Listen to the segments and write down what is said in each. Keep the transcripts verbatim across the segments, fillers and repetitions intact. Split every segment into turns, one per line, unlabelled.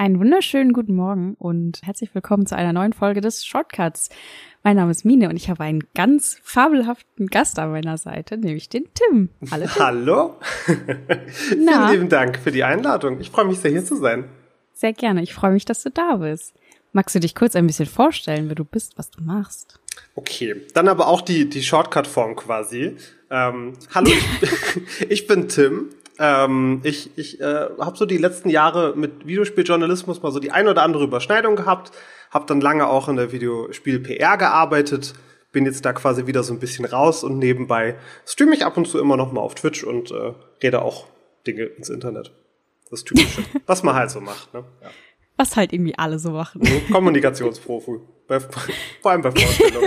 Einen wunderschönen guten Morgen und herzlich willkommen zu einer neuen Folge des Shortcuts. Mein Name ist Mine und ich habe einen ganz fabelhaften Gast an meiner Seite, nämlich den Tim.
Hallo Tim. Hallo. Vielen lieben Dank für die Einladung. Ich freue mich sehr, hier zu sein.
Sehr gerne. Ich freue mich, dass du da bist. Magst du dich kurz ein bisschen vorstellen, wer du bist, was du machst?
Okay, dann aber auch die, die Shortcut-Form quasi. Ähm, hallo, ich, ich bin Tim. Ähm, ich ich äh, habe so die letzten Jahre mit Videospieljournalismus mal so die ein oder andere Überschneidung gehabt, habe dann lange auch in der Videospiel-P R gearbeitet, bin jetzt da quasi wieder so ein bisschen raus und nebenbei streame ich ab und zu immer noch mal auf Twitch und äh, rede auch Dinge ins Internet. Das Typische, was man halt so macht, ne? Ja.
Was halt irgendwie alle so machen.
Kommunikationsprofi, bei, vor allem bei Vorstellungen.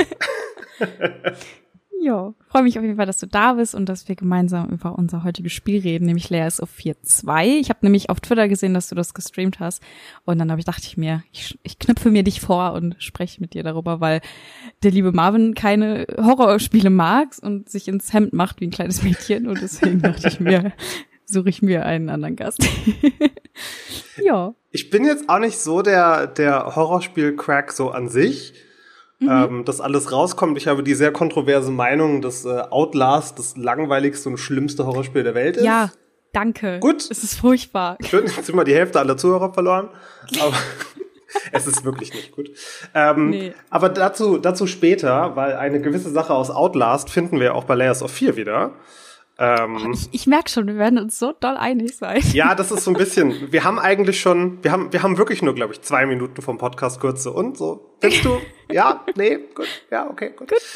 Ja, freue mich auf jeden Fall, dass du da bist und dass wir gemeinsam über unser heutiges Spiel reden, nämlich Layers of Fear zwei. Ich habe nämlich auf Twitter gesehen, dass du das gestreamt hast und dann hab ich, dachte ich mir, ich, ich knüpfe mir dich vor und spreche mit dir darüber, weil der liebe Marvin keine Horrorspiele mag und sich ins Hemd macht wie ein kleines Mädchen und deswegen dachte ich mir, suche ich mir einen anderen Gast. Ja.
Ich bin jetzt auch nicht so der, der Horrorspiel-Crack so an sich. Mhm. Ähm, dass alles rauskommt. Ich habe die sehr kontroverse Meinung, dass äh, Outlast das langweiligste und schlimmste Horrorspiel der Welt ist.
Ja, danke.
Gut.
Es ist furchtbar.
Schön, jetzt sind wir die Hälfte aller Zuhörer verloren. Aber es ist wirklich nicht gut. Ähm, nee. Aber dazu, dazu später, weil eine gewisse Sache aus Outlast finden wir auch bei Layers of Fear wieder. Ähm,
oh, ich, ich merke schon, wir werden uns so doll einig sein.
Ja, das ist so ein bisschen, wir haben eigentlich schon, wir haben wir haben wirklich nur, glaube ich, zwei Minuten vom Podcast Kürze und so. Findest du? Ja, nee, gut, ja, okay, gut.
Gut,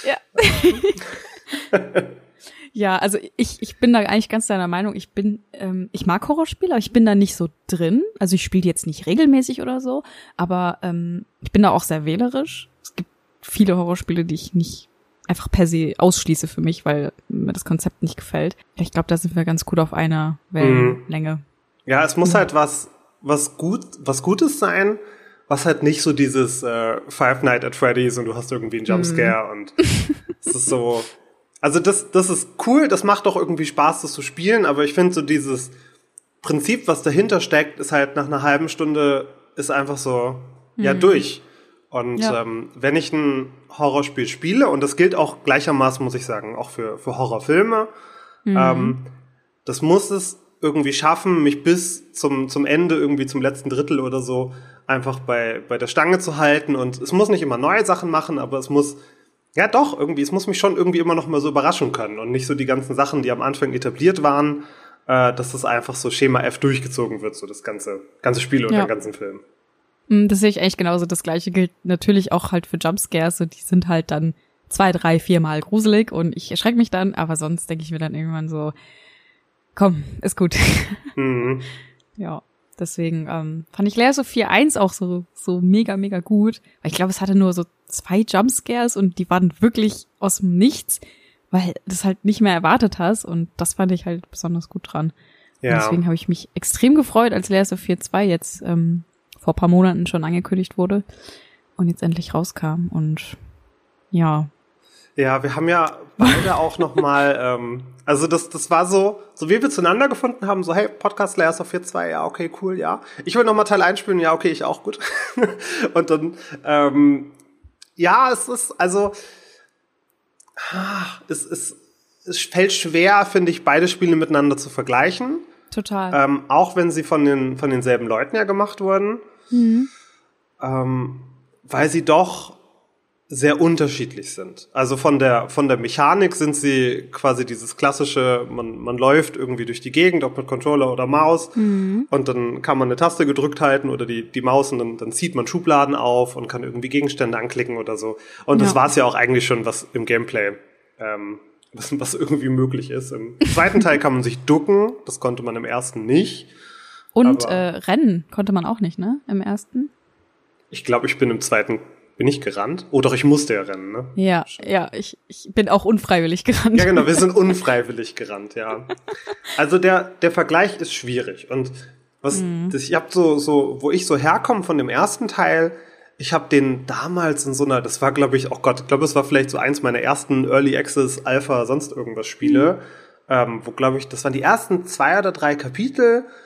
ja. Ja, also ich ich bin da eigentlich ganz deiner Meinung. Ich bin, ähm, ich mag Horrorspiele, aber ich bin da nicht so drin. Also ich spiele jetzt nicht regelmäßig oder so, aber ähm, ich bin da auch sehr wählerisch. Es gibt viele Horrorspiele, die ich nicht einfach per se ausschließe für mich, weil mir das Konzept nicht gefällt. Ich glaube, da sind wir ganz gut auf einer Wellenlänge.
Ja, es muss halt was was gut was Gutes sein, was halt nicht so dieses äh, Five Nights at Freddy's und du hast irgendwie einen Jumpscare mm. und es ist so, also das das ist cool, das macht doch irgendwie Spaß, das zu spielen, aber ich finde so dieses Prinzip, was dahinter steckt, ist halt nach einer halben Stunde ist einfach so, mm. ja, durch. Und ja. ähm, wenn ich ein Horrorspiel spiele, und das gilt auch gleichermaßen, muss ich sagen, auch für für Horrorfilme, mhm. ähm, das muss es irgendwie schaffen, mich bis zum zum Ende, irgendwie zum letzten Drittel oder so, einfach bei bei der Stange zu halten. Und es muss nicht immer neue Sachen machen, aber es muss, ja doch, irgendwie, es muss mich schon irgendwie immer noch mal so überraschen können. Und nicht so die ganzen Sachen, die am Anfang etabliert waren, äh, dass das einfach so Schema F durchgezogen wird, so das ganze ganze Spiel oder ja. den ganzen Film.
Das sehe ich eigentlich genauso. Das Gleiche gilt natürlich auch halt für Jumpscares. So, die sind halt dann zwei, drei, viermal gruselig und ich erschrecke mich dann, aber sonst denke ich mir dann irgendwann so, komm, ist gut. Mhm. Ja, deswegen ähm, fand ich Layers of Fear eins auch so so mega, mega gut. Weil ich glaube, es hatte nur so zwei Jumpscares und die waren wirklich aus dem Nichts, weil du das halt nicht mehr erwartet hast und das fand ich halt besonders gut dran. Ja. Und deswegen habe ich mich extrem gefreut, als Layers of Fear zwei jetzt ähm, vor paar Monaten schon angekündigt wurde und jetzt endlich rauskam und ja.
Ja, wir haben ja beide auch noch mal, ähm, also das das war so, so wie wir zueinander gefunden haben, so hey, Podcast Layers of Fear zwei, ja, okay, cool, ja. Ich will noch mal Teil einspielen, ja, okay, ich auch, gut. Und dann, ähm, ja, es ist, also, es, es, es fällt schwer, finde ich, beide Spiele miteinander zu vergleichen.
Total.
Ähm, auch wenn sie von den von denselben Leuten ja gemacht wurden. Mhm. Ähm, weil sie doch sehr unterschiedlich sind. Also von der von der Mechanik sind sie quasi dieses klassische, man man läuft irgendwie durch die Gegend, ob mit Controller oder Maus, mhm. und dann kann man eine Taste gedrückt halten oder die die Maus und dann dann zieht man Schubladen auf und kann irgendwie Gegenstände anklicken oder so. Und ja. das war's ja auch eigentlich schon, was im Gameplay ähm, was, was irgendwie möglich ist. Im zweiten Teil kann man sich ducken, das konnte man im ersten nicht.
Und äh, rennen konnte man auch nicht, ne? Im ersten?
Ich glaube, ich bin im zweiten, bin ich gerannt? Oh doch, ich musste ja rennen, ne?
Ja, ja, ich, ich bin auch unfreiwillig gerannt.
Ja genau, wir sind unfreiwillig gerannt, ja. Also der der Vergleich ist schwierig. Und was mhm. das, ich hab so, so, wo ich so herkomme von dem ersten Teil, ich habe den damals in so einer, das war glaube ich, oh Gott, ich glaube, es war vielleicht so eins meiner ersten Early Access, Alpha, sonst irgendwas Spiele, mhm. ähm, wo glaube ich, das waren die ersten zwei oder drei Kapitel.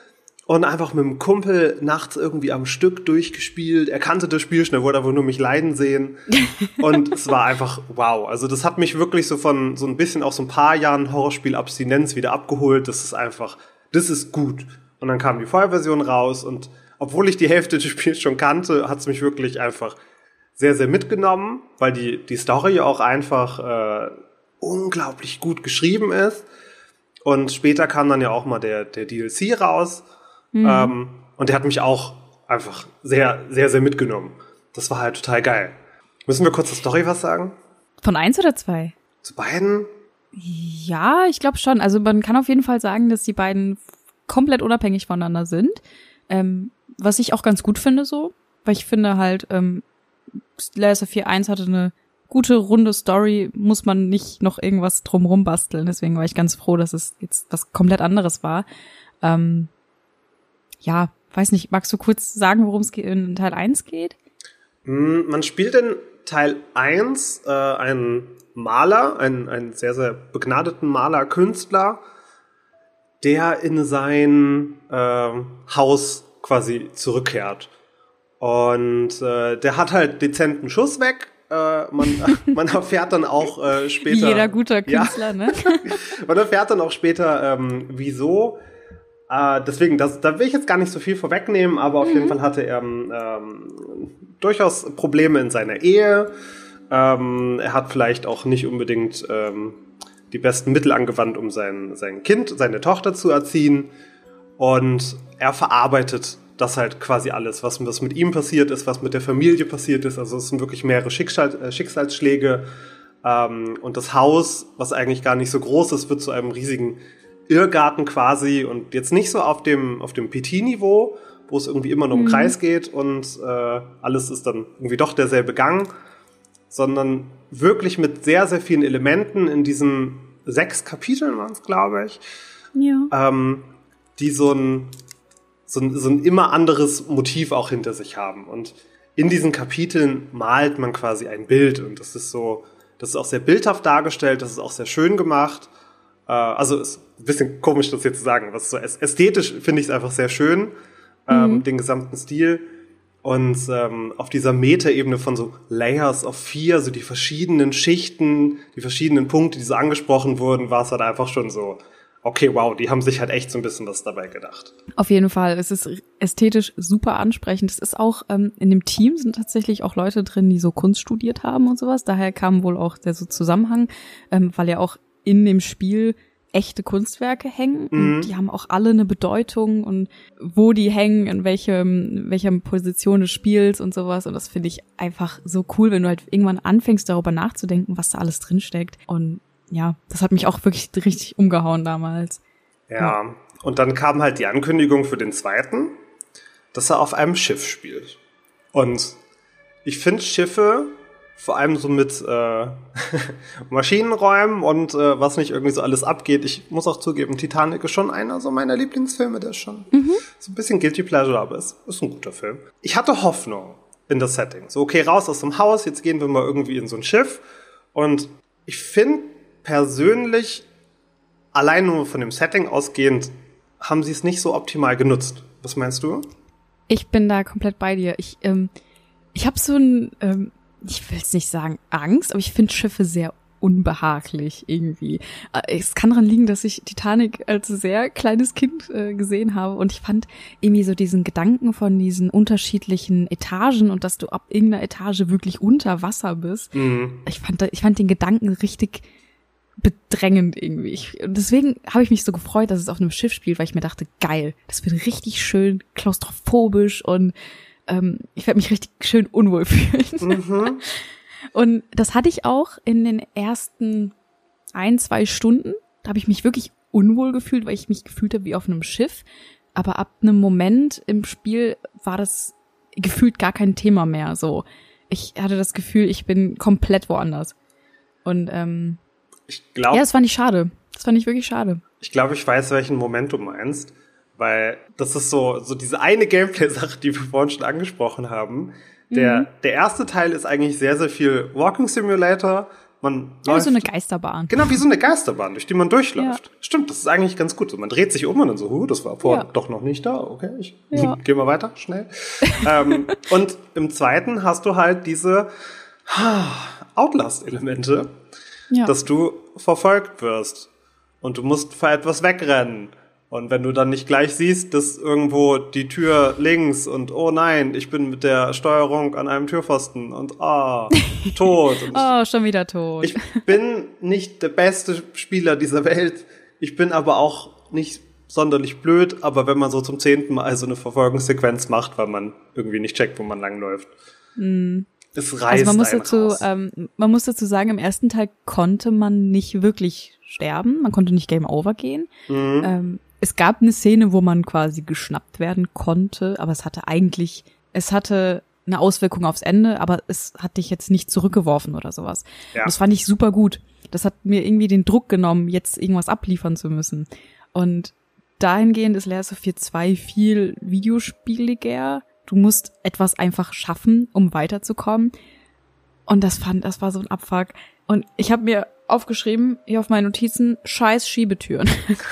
und einfach mit dem Kumpel nachts irgendwie am Stück durchgespielt. Er kannte das Spiel schon, er wollte aber nur mich leiden sehen. Und es war einfach wow. Also das hat mich wirklich so von so ein bisschen auch so ein paar Jahren Horrorspiel-Abstinenz wieder abgeholt. Das ist einfach, das ist gut. Und dann kam die Vollversion raus und obwohl ich die Hälfte des Spiels schon kannte, hat es mich wirklich einfach sehr, sehr mitgenommen, weil die, die Story auch einfach äh, unglaublich gut geschrieben ist. Und später kam dann ja auch mal der, der D L C raus. Mhm. Ähm, und der hat mich auch einfach sehr, sehr, sehr mitgenommen. Das war halt total geil. Müssen wir kurz zur Story was sagen?
Von eins oder zwei?
Zu beiden?
Ja, ich glaube schon. Also man kann auf jeden Fall sagen, dass die beiden komplett unabhängig voneinander sind. Ähm, was ich auch ganz gut finde so. Weil ich finde halt, ähm, Layers of Fear eins hatte eine gute, runde Story, muss man nicht noch irgendwas drumrum basteln. Deswegen war ich ganz froh, dass es jetzt was komplett anderes war. Ähm, ja, weiß nicht, magst du kurz sagen, worum es in Teil eins geht?
Man spielt in Teil eins äh, einen Maler, einen, einen sehr, sehr begnadeten Maler, Künstler, der in sein äh, Haus quasi zurückkehrt. Und äh, der hat halt dezenten Schuss weg. Äh, man, man erfährt dann auch äh, später...
Wie jeder guter Künstler, ja. Ne?
Man erfährt dann auch später, ähm, wieso. Äh, deswegen, das, da will ich jetzt gar nicht so viel vorwegnehmen, aber auf mhm. jeden Fall hatte er ähm, durchaus Probleme in seiner Ehe. Ähm, er hat vielleicht auch nicht unbedingt ähm, die besten Mittel angewandt, um sein, sein Kind, seine Tochter zu erziehen. Und er verarbeitet das halt quasi alles, was, was mit ihm passiert ist, was mit der Familie passiert ist. Also es sind wirklich mehrere Schicksal, äh, Schicksalsschläge. Ähm, und das Haus, was eigentlich gar nicht so groß ist, wird zu einem riesigen Irrgarten quasi. Und jetzt nicht so auf dem, auf dem P T-Niveau, wo es irgendwie immer nur um mhm. Kreis geht und äh, alles ist dann irgendwie doch derselbe Gang, sondern wirklich mit sehr, sehr vielen Elementen in diesen sechs Kapiteln waren es, glaube ich,
ja.
ähm, die so ein So ein, so ein immer anderes Motiv auch hinter sich haben. Und in diesen Kapiteln malt man quasi ein Bild. Und das ist so, das ist auch sehr bildhaft dargestellt, das ist auch sehr schön gemacht. Äh, also ist ein bisschen komisch, das jetzt zu sagen. Was so ästhetisch finde ich es einfach sehr schön, ähm, mhm. den gesamten Stil. Und ähm, auf dieser Metaebene von so Layers of Fear, so die verschiedenen Schichten, die verschiedenen Punkte, die so angesprochen wurden, war es halt einfach schon so, okay, wow, die haben sich halt echt so ein bisschen was dabei gedacht.
Auf jeden Fall, es ist ästhetisch super ansprechend. Es ist auch, ähm, in dem Team sind tatsächlich auch Leute drin, die so Kunst studiert haben und sowas. Daher kam wohl auch der so Zusammenhang, ähm, weil ja auch in dem Spiel echte Kunstwerke hängen. Mhm. Und die haben auch alle eine Bedeutung und wo die hängen, in welchem, in welcher Position des Spiels und sowas. Und das finde ich einfach so cool, wenn du halt irgendwann anfängst, darüber nachzudenken, was da alles drinsteckt. Und ja, das hat mich auch wirklich richtig umgehauen damals.
Ja, ja, und dann kam halt die Ankündigung für den zweiten, dass er auf einem Schiff spielt. Und ich finde Schiffe, vor allem so mit äh, Maschinenräumen und äh, was nicht irgendwie so alles abgeht. Ich muss auch zugeben, Titanic ist schon einer so meiner Lieblingsfilme, der ist schon mhm. so ein bisschen Guilty Pleasure, aber es ist ein guter Film. Ich hatte Hoffnung in das Setting. So, okay, raus aus dem Haus, jetzt gehen wir mal irgendwie in so ein Schiff. Und ich finde persönlich, allein nur von dem Setting ausgehend, haben sie es nicht so optimal genutzt. Was meinst du?
Ich bin da komplett bei dir. Ich, ähm, ich habe so ein, ähm, ich will es nicht sagen Angst, aber ich finde Schiffe sehr unbehaglich irgendwie. Es kann daran liegen, dass ich Titanic als sehr kleines Kind äh, gesehen habe und ich fand irgendwie so diesen Gedanken von diesen unterschiedlichen Etagen und dass du ab irgendeiner Etage wirklich unter Wasser bist. Mhm. Ich fand, ich fand den Gedanken richtig bedrängend irgendwie. Ich, deswegen habe ich mich so gefreut, dass es auf einem Schiff spielt, weil ich mir dachte, geil, das wird richtig schön klaustrophobisch und ähm, ich werde mich richtig schön unwohl fühlen. Mhm. Und das hatte ich auch in den ersten ein, zwei Stunden. Da habe ich mich wirklich unwohl gefühlt, weil ich mich gefühlt habe wie auf einem Schiff. Aber ab einem Moment im Spiel war das gefühlt gar kein Thema mehr. So, ich hatte das Gefühl, ich bin komplett woanders. Und ähm,
ich glaube,
ja, das fand ich schade. Das fand ich wirklich schade.
Ich glaube, ich weiß, welchen Moment du meinst, weil das ist so so diese eine Gameplay-Sache, die wir vorhin schon angesprochen haben. Der, mhm. der erste Teil ist eigentlich sehr, sehr viel Walking Simulator. Man
ja,
läuft.
so eine Geisterbahn.
Genau, wie so eine Geisterbahn, durch die man durchläuft.
Ja.
Stimmt, das ist eigentlich ganz gut. So, man dreht sich um und dann so, huh, das war vorher
Ja.
doch noch nicht da. Okay, ich
Ja.
geh mal weiter, schnell. ähm, und im zweiten hast du halt diese Outlast-Elemente,
Ja.
dass du verfolgt wirst und du musst vor etwas wegrennen. Und wenn du dann nicht gleich siehst, dass irgendwo die Tür links und oh nein, ich bin mit der Steuerung an einem Türpfosten und ah, tot. Und
Oh, schon wieder tot.
ich bin nicht der beste Spieler dieser Welt. Ich bin aber auch nicht sonderlich blöd, aber wenn man so zum zehnten Mal so eine Verfolgungssequenz macht, weil man irgendwie nicht checkt, wo man langläuft. Mm. Es reißt
also man muss
einen
dazu,
raus.
ähm, man muss dazu sagen, im ersten Teil konnte man nicht wirklich sterben, man konnte nicht Game Over gehen.
Mhm.
Ähm, es gab eine Szene, wo man quasi geschnappt werden konnte, aber es hatte eigentlich, es hatte eine Auswirkung aufs Ende, aber es hat dich jetzt nicht zurückgeworfen oder sowas.
Ja.
Und das fand ich super gut. Das hat mir irgendwie den Druck genommen, jetzt irgendwas abliefern zu müssen. Und dahingehend ist Layers of Fear zwei viel videospieliger. Du musst etwas einfach schaffen, um weiterzukommen. Und das fand, das war so ein Abfuck. Und ich habe mir aufgeschrieben, hier auf meinen Notizen, scheiß Schiebetüren.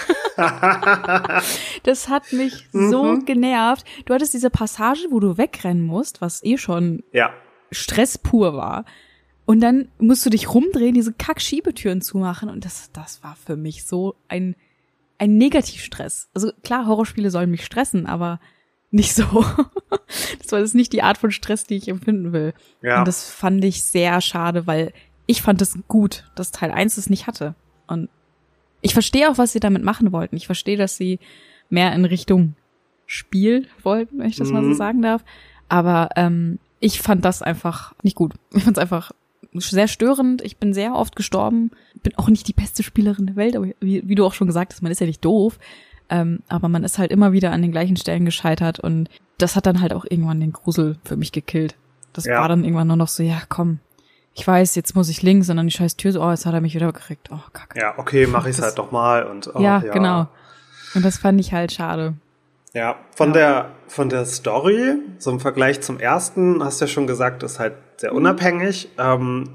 Das hat mich so
Mhm.
genervt. Du hattest diese Passage, wo du wegrennen musst, was eh schon
Ja.
Stress pur war. Und dann musst du dich rumdrehen, diese Kack-Schiebetüren zumachen. Und das, das war für mich so ein, ein Negativstress. Also klar, Horrorspiele sollen mich stressen, aber nicht so. Das war jetzt nicht die Art von Stress, die ich empfinden will.
Ja.
Und das fand ich sehr schade, weil ich fand es gut, dass Teil eins es nicht hatte. Und ich verstehe auch, was sie damit machen wollten. Ich verstehe, dass sie mehr in Richtung Spiel wollten, wenn ich das
Mhm.
mal so sagen darf. Aber ähm, ich fand das einfach nicht gut. Ich fand es einfach sehr störend. Ich bin sehr oft gestorben. Bin auch nicht die beste Spielerin der Welt, aber wie, wie du auch schon gesagt hast, man ist ja nicht doof. Ähm, aber man ist halt immer wieder an den gleichen Stellen gescheitert und das hat dann halt auch irgendwann den Grusel für mich gekillt. Das
Ja.
war dann irgendwann nur noch so, ja komm, ich weiß, jetzt muss ich links und dann die scheiß Tür so, oh, jetzt hat er mich wieder gekriegt. Oh, kacke.
Ja, okay, mach ich's
Das-
halt doch mal und oh,
ja,
ja,
genau. Und das fand ich halt schade.
Ja, von
Ja.
der von der Story, so im Vergleich zum ersten, hast du ja schon gesagt, ist halt sehr
Mhm.
unabhängig. Ähm,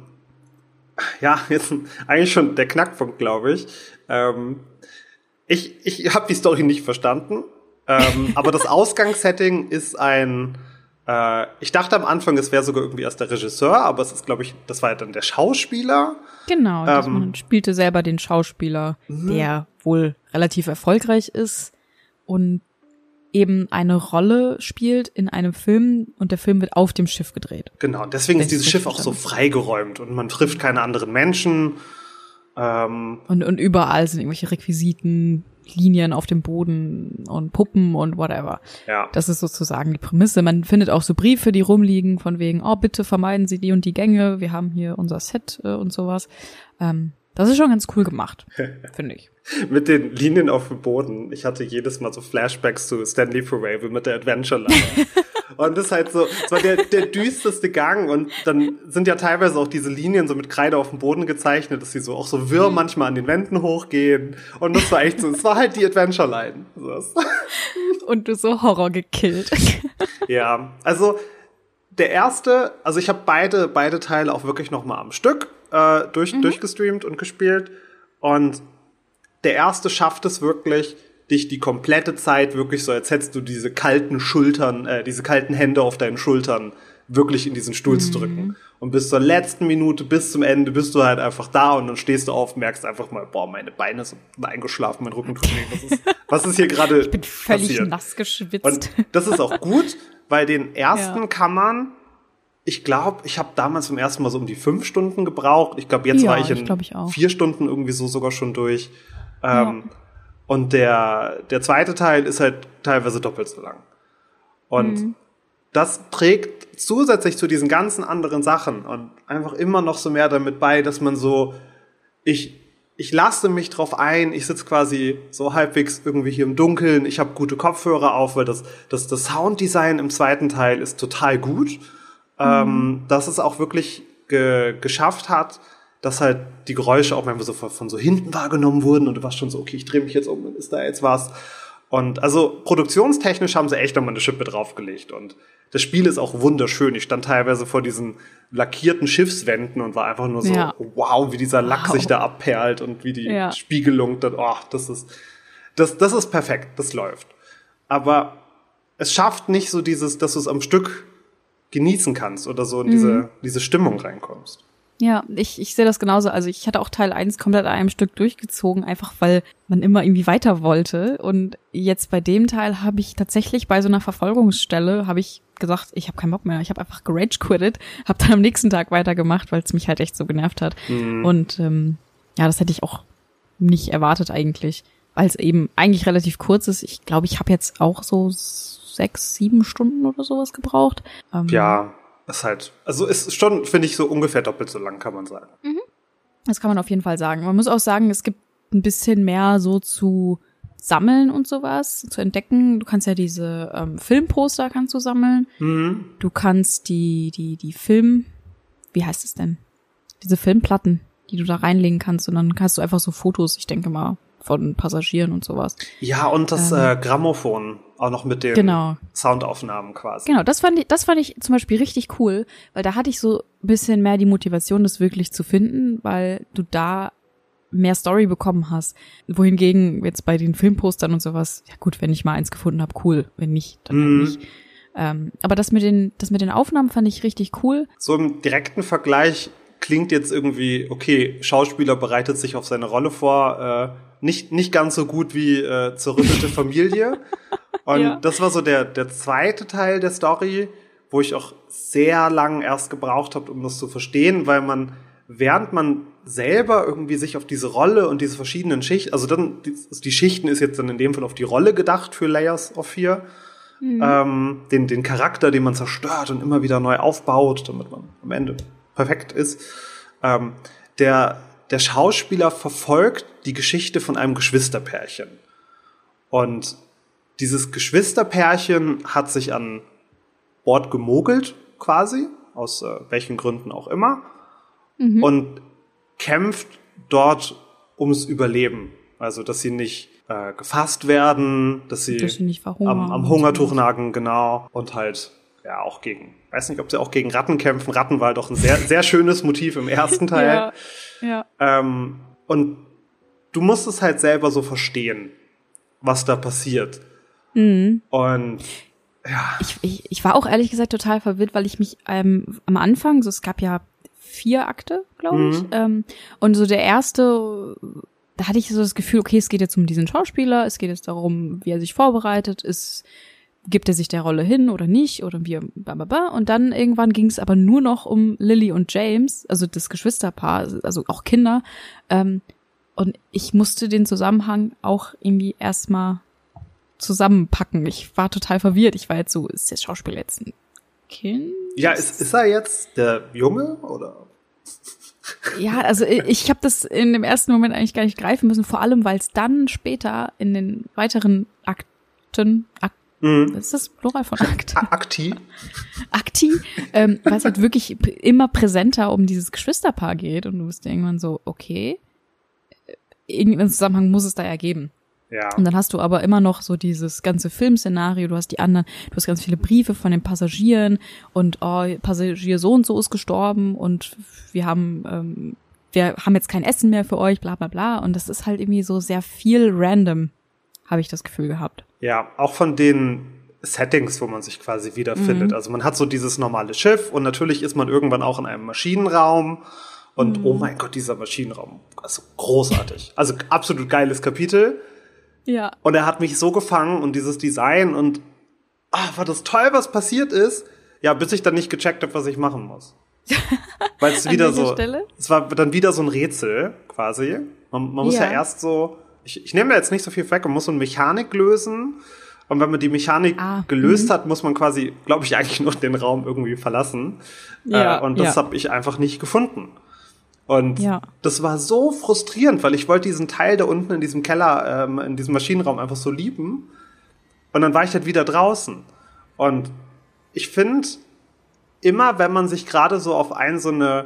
ja, jetzt eigentlich schon der Knackpunkt, glaube ich. Ähm, ich ich habe die Story nicht verstanden, ähm, aber das Ausgangssetting ist ein äh, ich dachte am Anfang, es wäre sogar irgendwie erst der Regisseur, aber es ist, glaube ich, das war ja dann der Schauspieler.
Genau, dass
Ähm,
man spielte selber den Schauspieler, der wohl relativ erfolgreich ist und eben eine Rolle spielt in einem Film und der Film wird auf dem Schiff gedreht.
Genau, deswegen
Wenn
ist
ich
dieses
es
Schiff
richtig
auch so freigeräumt und man trifft keine anderen Menschen. Ähm,
Und, und überall sind irgendwelche Requisiten, Linien auf dem Boden und Puppen und whatever.
ja.
Das ist sozusagen die Prämisse. Man findet auch so Briefe, die rumliegen, von wegen, oh, bitte vermeiden Sie die und die Gänge, wir haben hier unser Set äh, und sowas. Ähm, das ist schon ganz cool gemacht, finde ich.
Mit den Linien auf dem Boden. Ich hatte jedes Mal so Flashbacks zu Stanley Parable mit der Adventure Line. Und das ist halt so, es war der, der düsterste Gang und dann sind ja teilweise auch diese Linien so mit Kreide auf dem Boden gezeichnet, dass sie so auch so wirr manchmal an den Wänden hochgehen. Und das war echt so, es war halt die Adventure Line. So.
Und du so Horror gekillt.
Ja, also der erste, also ich habe beide beide Teile auch wirklich noch mal am Stück äh, durch,
Mhm.
durchgestreamt und gespielt und der erste schafft es wirklich, dich die komplette Zeit wirklich so, als hättest du diese kalten Schultern, äh, diese kalten Hände auf deinen Schultern wirklich in diesen Stuhl
Mhm.
zu drücken. Und bis zur letzten Minute, bis zum Ende, bist du halt einfach da und dann stehst du auf, merkst einfach mal, boah, meine Beine sind eingeschlafen, mein Rücken tut weh. Was ist, was ist hier gerade
Ich bin völlig
passiert?
nass geschwitzt.
Und das ist auch gut, weil den ersten
Ja.
kann man, ich glaube, ich habe damals zum ersten Mal so um die fünf Stunden gebraucht. Ich glaube, jetzt
Ja,
war ich in
ich glaub, ich auch.
vier Stunden irgendwie so sogar schon durch. Ähm, Und der, der zweite Teil ist halt teilweise doppelt so lang. Und
Mhm.
das trägt zusätzlich zu diesen ganzen anderen Sachen und einfach immer noch so mehr damit bei, dass man so, ich, ich lasse mich drauf ein, ich sitze quasi so halbwegs irgendwie hier im Dunkeln, ich habe gute Kopfhörer auf, weil das, das, das Sounddesign im zweiten Teil ist total gut, mhm. ähm, dass es auch wirklich ge, geschafft hat, dass halt die Geräusche auch manchmal so von, von so hinten wahrgenommen wurden und du warst schon so, okay, ich drehe mich jetzt um und ist da jetzt was. Und also produktionstechnisch haben sie echt nochmal eine Schippe draufgelegt. Und das Spiel ist auch wunderschön. Ich stand teilweise vor diesen lackierten Schiffswänden und war einfach nur so,
ja.
wow, wie dieser Lack
wow.
sich da abperlt und wie die
ja.
Spiegelung, dann, oh, das ist, das, das ist perfekt, das läuft. Aber es schafft nicht so dieses, dass du es am Stück genießen kannst oder so in mhm. diese, diese Stimmung reinkommst.
Ja, ich, ich sehe das genauso. Also ich hatte auch Teil eins komplett an einem Stück durchgezogen, einfach weil man immer irgendwie weiter wollte. Und jetzt bei dem Teil habe ich tatsächlich bei so einer Verfolgungsstelle, habe ich gesagt, ich habe keinen Bock mehr. Ich habe einfach gerage-quittet, habe dann am nächsten Tag weitergemacht, weil es mich halt echt so genervt hat. Mhm. Und ähm, ja, das hätte ich auch nicht erwartet eigentlich, weil es eben eigentlich relativ kurz ist. Ich glaube, ich habe jetzt auch so sechs, sieben Stunden oder sowas gebraucht. Ähm,
ja. Ist halt, also ist schon, finde ich, so ungefähr doppelt so lang, kann man sagen.
Mhm. Das kann man auf jeden Fall sagen. Man muss auch sagen, es gibt ein bisschen mehr so zu sammeln und sowas, zu entdecken. Du kannst ja diese ähm, Filmposter kannst du sammeln. Mhm. Du kannst die, die, die Film, wie heißt es denn? Diese Filmplatten, die du da reinlegen kannst und dann hast du einfach so Fotos, ich denke mal, von Passagieren und sowas.
Ja, und das ähm, äh, Grammophon auch noch mit den
genau.
Soundaufnahmen quasi.
Genau, das fand ich, das fand ich zum Beispiel richtig cool, weil da hatte ich so ein bisschen mehr die Motivation, das wirklich zu finden, weil du da mehr Story bekommen hast. Wohingegen jetzt bei den Filmpostern und sowas, ja gut, wenn ich mal eins gefunden habe, cool, wenn nicht, dann
mhm.
halt nicht. Ähm, aber das mit den, das mit den Aufnahmen fand ich richtig cool.
So im direkten Vergleich klingt jetzt irgendwie, okay, Schauspieler bereitet sich auf seine Rolle vor, äh, nicht nicht ganz so gut wie äh, Zerrüttete Familie. Und ja. das war so der der zweite Teil der Story, wo ich auch sehr lang erst gebraucht habe, um das zu verstehen, weil man, während man selber irgendwie sich auf diese Rolle und diese verschiedenen Schichten, also dann die, die Schichten ist jetzt dann in dem Fall auf die Rolle gedacht für Layers of Fear, mhm. ähm, den den Charakter, den man zerstört und immer wieder neu aufbaut, damit man am Ende perfekt ist. Ähm, der Der Schauspieler verfolgt die Geschichte von einem Geschwisterpärchen. Und dieses Geschwisterpärchen hat sich an Bord gemogelt, quasi, aus äh, welchen Gründen auch immer, mhm. und kämpft dort ums Überleben. Also, dass sie nicht äh, gefasst werden, dass sie,
dass sie nicht
am, am Hungertuch nagen, genau, und halt ja auch gegen, weiß nicht, ob sie auch gegen Ratten kämpfen. Ratten war doch ein sehr, sehr schönes Motiv im ersten Teil.
Ja. Ja.
Ähm, und du musst es halt selber so verstehen, was da passiert.
Mhm.
Und ja.
Ich, ich, ich war auch ehrlich gesagt total verwirrt, weil ich mich ähm, am Anfang, so es gab ja vier Akte, glaube ich, mhm. ähm, und so der erste, da hatte ich so das Gefühl, okay, es geht jetzt um diesen Schauspieler, es geht jetzt darum, wie er sich vorbereitet, ist gibt er sich der Rolle hin oder nicht oder wie blablabla. Und dann irgendwann ging es aber nur noch um Lily und James, also das Geschwisterpaar, also auch Kinder. Ähm, und ich musste den Zusammenhang auch irgendwie erstmal zusammenpacken. Ich war total verwirrt. Ich war jetzt so, ist der Schauspieler jetzt ein Kind?
Ja, ist, ist er jetzt der Junge oder?
Ja, also ich habe das in dem ersten Moment eigentlich gar nicht greifen müssen, vor allem, weil es dann später in den weiteren Akten, Akten
Mhm.
Was ist das Plural von Akt?
Akti.
Akti, ähm, weil es halt wirklich immer präsenter um dieses Geschwisterpaar geht und du bist irgendwann so, okay, irgendeinen Zusammenhang muss es da ja geben.
Ja.
Und dann hast du aber immer noch so dieses ganze Filmszenario, du hast die anderen, du hast ganz viele Briefe von den Passagieren und oh, Passagier so und so ist gestorben und wir haben, ähm, wir haben jetzt kein Essen mehr für euch, bla bla bla. Und das ist halt irgendwie so sehr viel random, habe ich das Gefühl gehabt.
Ja, auch von den Settings, wo man sich quasi wiederfindet. Mhm. Also man hat so dieses normale Schiff und natürlich ist man irgendwann auch in einem Maschinenraum und mhm. oh mein Gott, dieser Maschinenraum, also großartig. Also absolut geiles Kapitel.
Ja.
Und er hat mich so gefangen und dieses Design und ah, war das toll, was passiert ist. Ja, bis ich dann nicht gecheckt habe, was ich machen muss. Weil es wieder so, Stelle? Es war dann wieder so ein Rätsel quasi. Man, man muss ja. ja erst so, ich, ich nehme da jetzt nicht so viel weg, man muss so eine Mechanik lösen. Und wenn man die Mechanik ah, gelöst m- hat, muss man quasi, glaube ich, eigentlich nur den Raum irgendwie verlassen. Ja, äh, und das ja. habe ich einfach nicht gefunden. Und ja. das war so frustrierend, weil ich wollte diesen Teil da unten in diesem Keller, ähm, in diesem Maschinenraum einfach so lieben. Und dann war ich halt wieder draußen. Und ich finde, immer wenn man sich gerade so auf ein so eine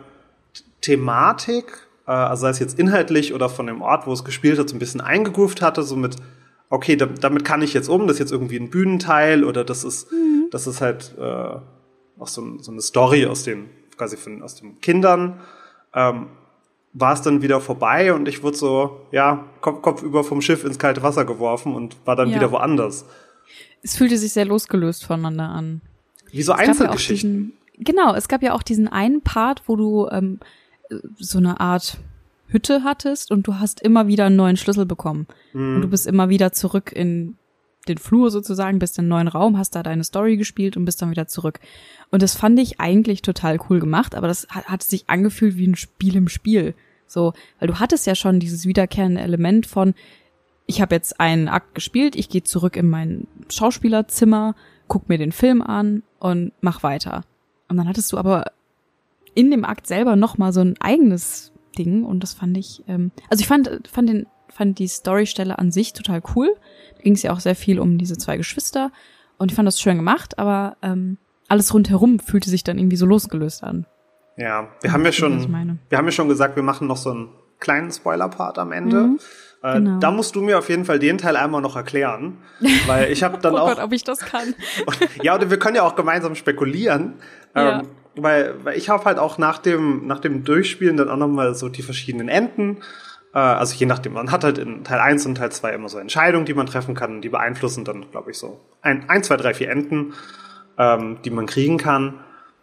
Thematik, äh, also sei es jetzt inhaltlich oder von dem Ort, wo es gespielt hat, so ein bisschen eingegroovt hatte, so mit, okay, da, damit kann ich jetzt um, das ist jetzt irgendwie ein Bühnenteil oder das ist, mhm. das ist halt äh, auch so, so eine Story aus den, quasi von, aus den Kindern, ähm, war es dann wieder vorbei und ich wurde so, ja, Kopf, Kopf über vom Schiff ins kalte Wasser geworfen und war dann ja. wieder woanders.
Es fühlte sich sehr losgelöst voneinander an.
Wie so Einzelgeschichten.
Ja diesen, genau, es gab ja auch diesen einen Part, wo du ähm, so eine Art Hütte hattest und du hast immer wieder einen neuen Schlüssel bekommen. Mhm. Und du bist immer wieder zurück in den Flur sozusagen, bist in einen neuen Raum, hast da deine Story gespielt und bist dann wieder zurück. Und das fand ich eigentlich total cool gemacht, aber das hat, hat sich angefühlt wie ein Spiel im Spiel. So, weil du hattest ja schon dieses wiederkehrende Element von, ich habe jetzt einen Akt gespielt, ich gehe zurück in mein Schauspielerzimmer, guck mir den Film an und mach weiter. Und dann hattest du aber in dem Akt selber noch mal so ein eigenes Ding und das fand ich, ähm, also ich fand, fand den, fand die Storystelle an sich total cool. Da ging es ja auch sehr viel um diese zwei Geschwister und ich fand das schön gemacht, aber ähm, alles rundherum fühlte sich dann irgendwie so losgelöst an.
Ja, wir haben ja schon, wir haben ja schon gesagt, wir machen noch so einen kleinen Spoiler-Part am Ende. Mhm, äh, genau. Da musst du mir auf jeden Fall den Teil einmal noch erklären, weil ich habe dann
oh
auch.
Oh Gott, ob ich das kann.
Ja, oder wir können ja auch gemeinsam spekulieren, ja. ähm, weil, weil ich habe halt auch nach dem nach dem Durchspielen dann auch noch mal so die verschiedenen Enden. Äh, also je nachdem, man hat halt in Teil eins und Teil zwei immer so Entscheidungen, die man treffen kann, die beeinflussen dann, glaube ich, so ein, ein, zwei, drei, vier Enden, ähm, die man kriegen kann.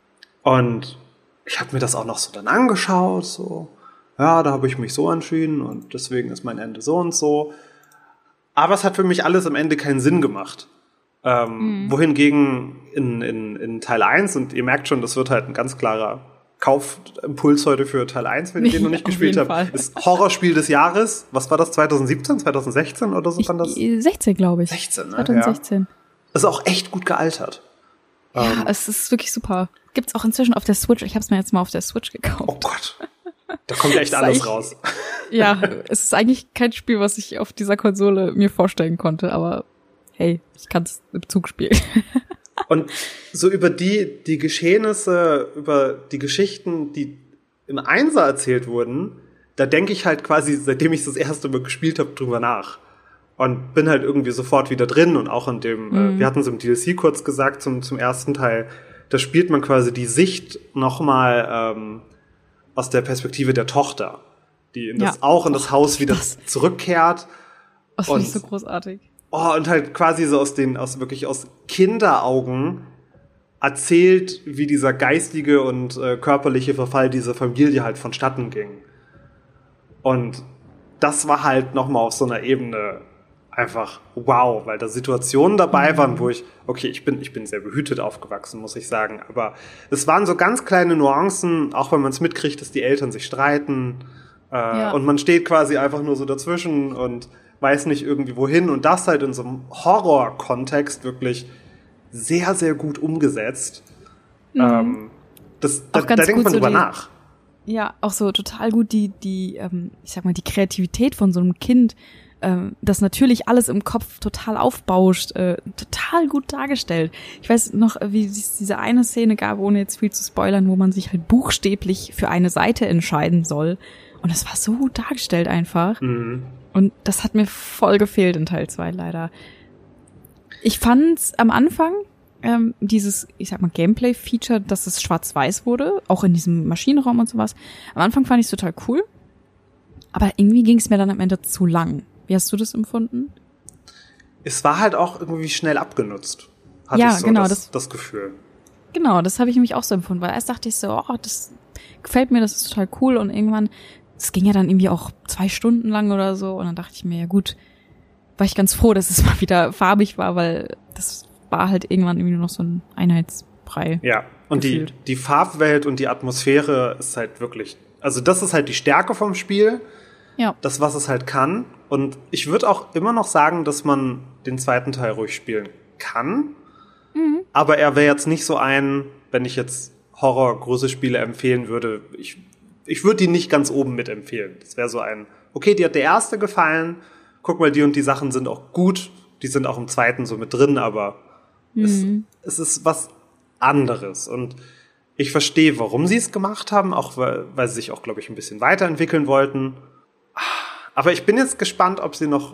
Und ich habe mir das auch noch so dann angeschaut, so, ja, da habe ich mich so entschieden und deswegen ist mein Ende so und so. Aber es hat für mich alles am Ende keinen Sinn gemacht. Ähm, mhm. Wohingegen in, in, in Teil eins, und ihr merkt schon, das wird halt ein ganz klarer Kaufimpuls heute für Teil eins, wenn ihr den noch nicht gespielt habt, ist Horrorspiel des Jahres. Was war das, zwanzig siebzehn, zwanzig sechzehn oder so?
Ich,
fand das?
sechzehn, glaube ich.
sechzehn, ne?
zwanzig sechzehn.
Ja. Ist auch echt gut gealtert.
Ja, ähm, es ist wirklich super. Gibt's auch inzwischen auf der Switch. Ich habe es mir jetzt mal auf der Switch gekauft.
Oh Gott. Da kommt ja echt alles raus.
Ja, es ist eigentlich kein Spiel, was ich auf dieser Konsole mir vorstellen konnte, aber hey, ich kann es im Zug spielen.
Und so über die, die Geschehnisse, über die Geschichten, die im Einser erzählt wurden, da denke ich halt quasi, seitdem ich das erste Mal gespielt habe, drüber nach. Und bin halt irgendwie sofort wieder drin und auch in dem, mhm. äh, wir hatten es im D L C kurz gesagt, zum, zum ersten Teil, da spielt man quasi die Sicht nochmal ähm, aus der Perspektive der Tochter, die in das, ja. auch in das Haus wieder das, zurückkehrt.
Das finde ich so großartig.
Oh, und halt quasi so aus den, aus wirklich aus Kinderaugen erzählt, wie dieser geistige und äh, körperliche Verfall dieser Familie halt vonstatten ging. Und das war halt nochmal auf so einer Ebene einfach wow, weil da Situationen dabei waren, wo ich, okay, ich bin, ich bin sehr behütet aufgewachsen, muss ich sagen, aber es waren so ganz kleine Nuancen, auch wenn man es mitkriegt, dass die Eltern sich streiten, äh, ja. und man steht quasi einfach nur so dazwischen und weiß nicht irgendwie wohin und das halt in so einem Horror-Kontext wirklich sehr, sehr gut umgesetzt. Mhm. Ähm, das, da, da denkt man so drüber die, nach.
Ja, auch so total gut die, die, ähm, ich sag mal, die Kreativität von so einem Kind, ähm, das natürlich alles im Kopf total aufbauscht, äh, total gut dargestellt. Ich weiß noch, wie es diese eine Szene gab, ohne jetzt viel zu spoilern, wo man sich halt buchstäblich für eine Seite entscheiden soll. Und das war so gut dargestellt einfach. Mhm. Und das hat mir voll gefehlt in Teil zwei leider. Ich fand's am Anfang, ähm, dieses, ich sag mal, Gameplay-Feature, dass es schwarz-weiß wurde, auch in diesem Maschinenraum und sowas. Am Anfang fand ich's total cool. Aber irgendwie ging's mir dann am Ende zu lang. Wie hast du das empfunden?
Es war halt auch irgendwie schnell abgenutzt. Hatte
ja,
ich so
genau,
das,
das,
das Gefühl.
Genau, das habe ich nämlich auch so empfunden, weil erst dachte ich so, oh, das gefällt mir, das ist total cool und irgendwann, es ging ja dann irgendwie auch zwei Stunden lang oder so und dann dachte ich mir, ja gut, war ich ganz froh, dass es mal wieder farbig war, weil das war halt irgendwann irgendwie nur noch so ein Einheitsbrei.
Ja, und die, die Farbwelt und die Atmosphäre ist halt wirklich, also das ist halt die Stärke vom Spiel. Ja. Das, was es halt kann. Und ich würde auch immer noch sagen, dass man den zweiten Teil ruhig spielen kann. Mhm. Aber er wäre jetzt nicht so ein, wenn ich jetzt Horror-Gruselspiele empfehlen würde, ich, ich würde die nicht ganz oben mitempfehlen. Das wäre so ein, okay, dir hat der erste gefallen, guck mal, die und die Sachen sind auch gut, die sind auch im zweiten so mit drin, aber mhm. es, es ist was anderes. Und ich verstehe, warum sie es gemacht haben, auch weil, weil sie sich auch, glaube ich, ein bisschen weiterentwickeln wollten. Aber ich bin jetzt gespannt, ob sie noch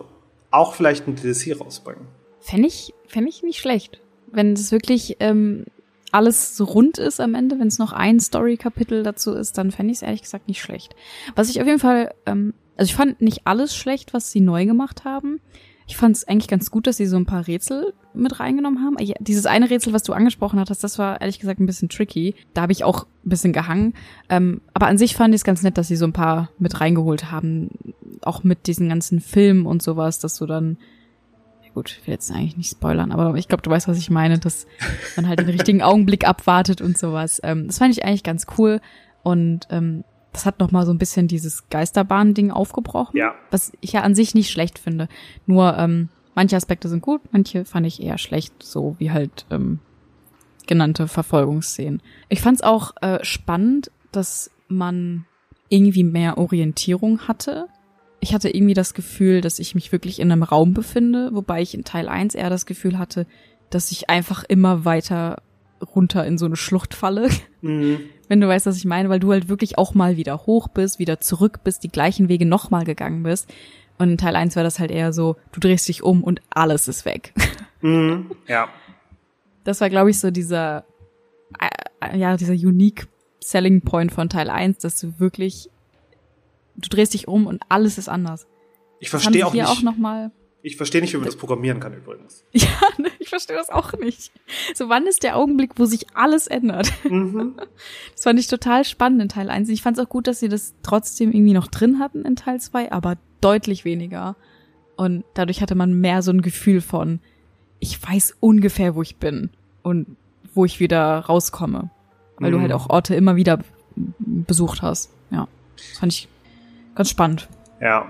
auch vielleicht ein D L C rausbringen.
Fände ich, fände ich nicht schlecht. Wenn es wirklich ähm, alles so rund ist am Ende, wenn es noch ein Story-Kapitel dazu ist, dann fände ich es ehrlich gesagt nicht schlecht. Was ich auf jeden Fall, ähm, also ich fand nicht alles schlecht, was sie neu gemacht haben. Ich fand es eigentlich ganz gut, dass sie so ein paar Rätsel mit reingenommen haben. Ja, dieses eine Rätsel, was du angesprochen hattest, das war ehrlich gesagt ein bisschen tricky. Da habe ich auch ein bisschen gehangen. Ähm, aber an sich fand ich es ganz nett, dass sie so ein paar mit reingeholt haben. Auch mit diesen ganzen Filmen und sowas, dass du dann, ja gut, ich will jetzt eigentlich nicht spoilern, aber ich glaube, du weißt, was ich meine, dass man halt den richtigen Augenblick abwartet und sowas. Ähm, das fand ich eigentlich ganz cool. Und ähm, das hat noch mal so ein bisschen dieses Geisterbahn-Ding aufgebrochen,
ja.
Was ich ja an sich nicht schlecht finde. Nur ähm, manche Aspekte sind gut, manche fand ich eher schlecht, so wie halt ähm, genannte Verfolgungsszenen. Ich fand es auch äh, spannend, dass man irgendwie mehr Orientierung hatte. Ich hatte irgendwie das Gefühl, dass ich mich wirklich in einem Raum befinde, wobei ich in Teil eins eher das Gefühl hatte, dass ich einfach immer weiter runter in so eine Schlucht falle.
Mhm.
Wenn du weißt, was ich meine, weil du halt wirklich auch mal wieder hoch bist, wieder zurück bist, die gleichen Wege nochmal gegangen bist. Und in Teil eins war das halt eher so, du drehst dich um und alles ist weg.
Mhm. Ja.
Das war, glaube ich, so dieser, äh, ja, dieser unique Selling Point von Teil eins, dass du wirklich, du drehst dich um und alles ist anders.
Ich verstehe auch
hier
nicht.
auch noch mal
Ich verstehe nicht, wie man das programmieren kann übrigens.
Ja, ne, ich verstehe das auch nicht. So, wann ist der Augenblick, wo sich alles ändert?
Mhm.
Das fand ich total spannend in Teil eins. Ich fand es auch gut, dass sie das trotzdem irgendwie noch drin hatten in Teil zwei, aber deutlich weniger. Und dadurch hatte man mehr so ein Gefühl von, ich weiß ungefähr, wo ich bin und wo ich wieder rauskomme. Weil mhm. du halt auch Orte immer wieder besucht hast. Ja, das fand ich ganz spannend.
Ja.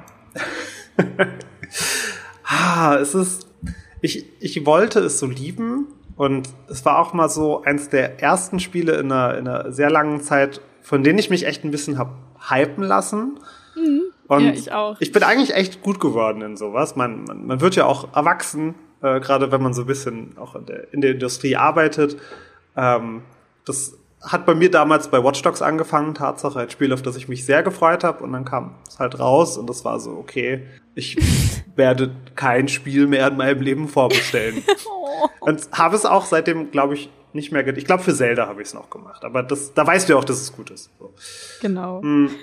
Ah, es ist, ich, ich wollte es so lieben und es war auch mal so eins der ersten Spiele in einer, in einer sehr langen Zeit, von denen ich mich echt ein bisschen hab hypen lassen.
Mhm.
Und
ja, ich auch.
Ich bin eigentlich echt gut geworden in sowas. Man, man, man wird ja auch erwachsen, äh, gerade wenn man so ein bisschen auch in der, in der Industrie arbeitet. Ähm, das hat bei mir damals bei Watch Dogs angefangen, Tatsache, ein Spiel, auf das ich mich sehr gefreut habe. Und dann kam es halt raus und das war so, okay, ich werde kein Spiel mehr in meinem Leben vorbestellen.
Oh.
Und habe es auch seitdem, glaube ich, nicht mehr getan. Ich glaube, für Zelda habe ich es noch gemacht. Aber das, da weißt du ja auch, dass es gut ist. So.
Genau.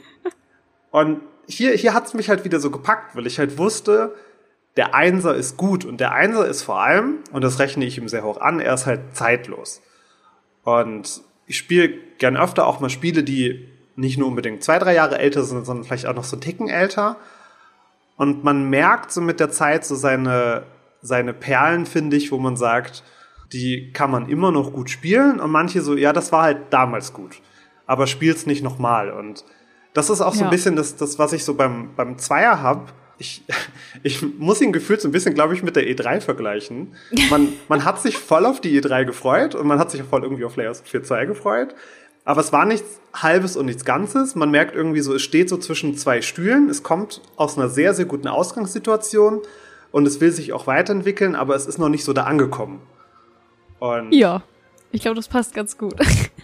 Und hier, hier hat es mich halt wieder so gepackt, weil ich halt wusste, der Einser ist gut. Und der Einser ist vor allem, und das rechne ich ihm sehr hoch an, er ist halt zeitlos. Und ich spiele gern öfter auch mal Spiele, die nicht nur unbedingt zwei, drei Jahre älter sind, sondern vielleicht auch noch so einen Ticken älter. Und man merkt so mit der Zeit so seine, seine Perlen, finde ich, wo man sagt, die kann man immer noch gut spielen. Und manche so, ja, das war halt damals gut. Aber spiel's nicht nochmal. Und das ist auch so ja. ein bisschen das, das, was ich so beim, beim Zweier hab. Ich, ich muss ihn gefühlt so ein bisschen, glaube ich, mit der E drei vergleichen. Man, man hat sich voll auf die E drei gefreut und man hat sich auch voll irgendwie auf Layers vier zwei gefreut. Aber es war nichts Halbes und nichts Ganzes. Man merkt irgendwie so, es steht so zwischen zwei Stühlen. Es kommt aus einer sehr, sehr guten Ausgangssituation und es will sich auch weiterentwickeln, aber es ist noch nicht so da angekommen. Und
ja, ich glaube, das passt ganz gut.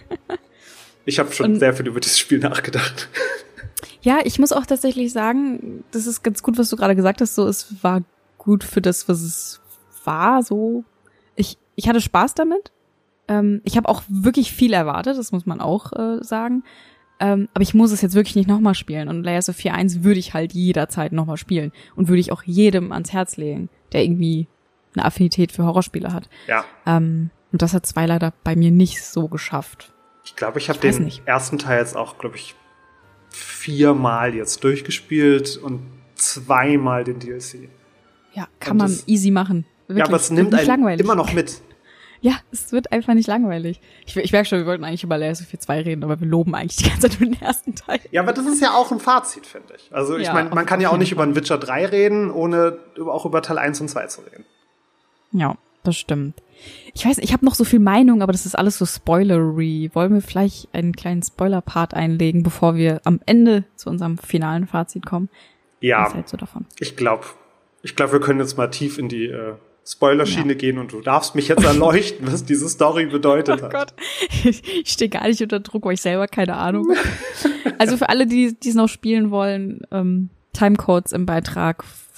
Ich habe schon
und
sehr viel über dieses Spiel nachgedacht.
Ja, ich muss auch tatsächlich sagen, das ist ganz gut, was du gerade gesagt hast. So, es war gut für das, was es war. So, ich ich hatte Spaß damit. Ähm, ich habe auch wirklich viel erwartet, das muss man auch äh, sagen. Ähm, aber ich muss es jetzt wirklich nicht nochmal spielen. Und Layers of Fear eins würde ich halt jederzeit nochmal spielen. Und würde ich auch jedem ans Herz legen, der irgendwie eine Affinität für Horrorspiele hat.
Ja.
Ähm, und das hat zwei leider bei mir nicht so geschafft.
Ich glaube, ich habe den nicht. ersten Teil jetzt auch, glaube ich, viermal jetzt durchgespielt und zweimal den D L C.
Ja, kann und man das, easy machen. Wirklich.
Ja, aber es nimmt einen langweilig. Immer noch mit.
Ja, es wird einfach nicht langweilig. Ich, ich merke schon, wir wollten eigentlich über Layers of Fear zwei reden, aber wir loben eigentlich die ganze Zeit über den ersten Teil.
Ja, aber das ist ja auch ein Fazit, finde ich. Also ich ja, meine, man kann ja auch nicht über einen Witcher drei reden, ohne auch über Teil eins und zwei zu reden.
Ja, das stimmt. Ich weiß, ich habe noch so viel Meinung, aber das ist alles so spoilery. Wollen wir vielleicht einen kleinen Spoiler-Part einlegen, bevor wir am Ende zu unserem finalen Fazit kommen?
Ja,
Was hältst du davon? Ich
glaube, ich glaube, wir können jetzt mal tief in die äh, Spoilerschiene ja. gehen und du darfst mich jetzt erleuchten, was diese Story bedeutet
oh
hat.
Oh Gott, ich stehe gar nicht unter Druck, weil ich selber keine Ahnung habe. Also für alle, die es noch spielen wollen, ähm, Timecodes im Beitrag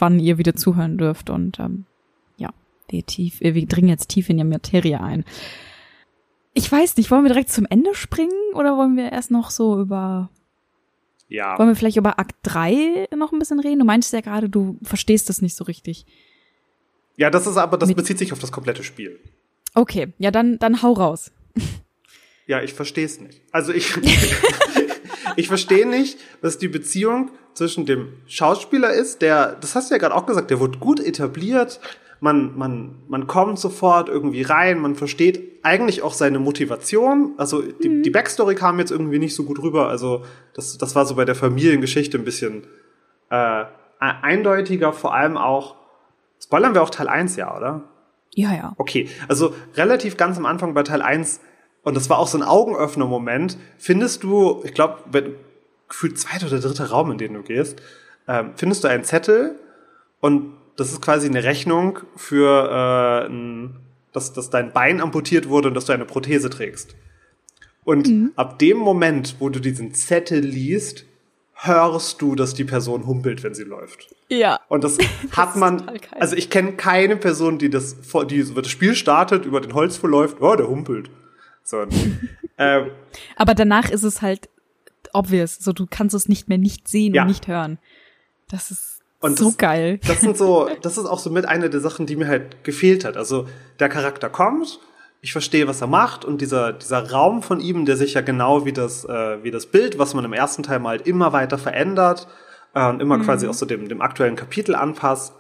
wann ihr wieder zuhören dürft. Und ähm, ja, wir, tief, wir dringen jetzt tief in die Materie ein. Ich weiß nicht, wollen wir direkt zum Ende springen oder wollen wir erst noch so über...
Ja.
Wollen wir vielleicht über Akt drei noch ein bisschen reden? Du meintest ja gerade, du verstehst das nicht so richtig.
Ja, das ist aber, das
Mit
bezieht sich auf das komplette Spiel.
Okay, ja, dann, dann hau raus.
Ja, ich verstehe es nicht. Also ich, ich verstehe nicht, was die Beziehung zwischen dem Schauspieler ist, der, das hast du ja gerade auch gesagt, der wird gut etabliert, man, man, man kommt sofort irgendwie rein, man versteht eigentlich auch seine Motivation, also die, mhm. die Backstory kam jetzt irgendwie nicht so gut rüber, also das, das war so bei der Familiengeschichte ein bisschen äh, eindeutiger, vor allem auch, spoilern wir auch Teil eins, ja, oder?
Ja, ja.
Okay, also relativ ganz am Anfang bei Teil eins, und das war auch so ein Augenöffner-Moment, findest du, ich glaube, gefühlt zweiter oder dritter Raum, in den du gehst, ähm, findest du einen Zettel und das ist quasi eine Rechnung für, äh, ein, dass, dass dein Bein amputiert wurde und dass du eine Prothese trägst. Und mhm. ab dem Moment, wo du diesen Zettel liest, hörst du, dass die Person humpelt, wenn sie läuft.
Ja.
Und das, das hat man, also ich kenne keine Person, die das, die das Spiel startet, über den Holzfuhr läuft, oh, der humpelt. So. ähm,
Aber danach ist es halt obvious, so du kannst es nicht mehr nicht sehen
ja.
und nicht hören. Das ist
und
so
das,
geil.
Das sind so, das ist auch so mit einer der Sachen, die mir halt gefehlt hat. Also der Charakter kommt, ich verstehe, was er macht, und dieser dieser Raum von ihm, der sich ja genau wie das äh, wie das Bild, was man im ersten Teil mal halt immer weiter verändert äh, und immer mhm. quasi auch so dem dem aktuellen Kapitel anpasst.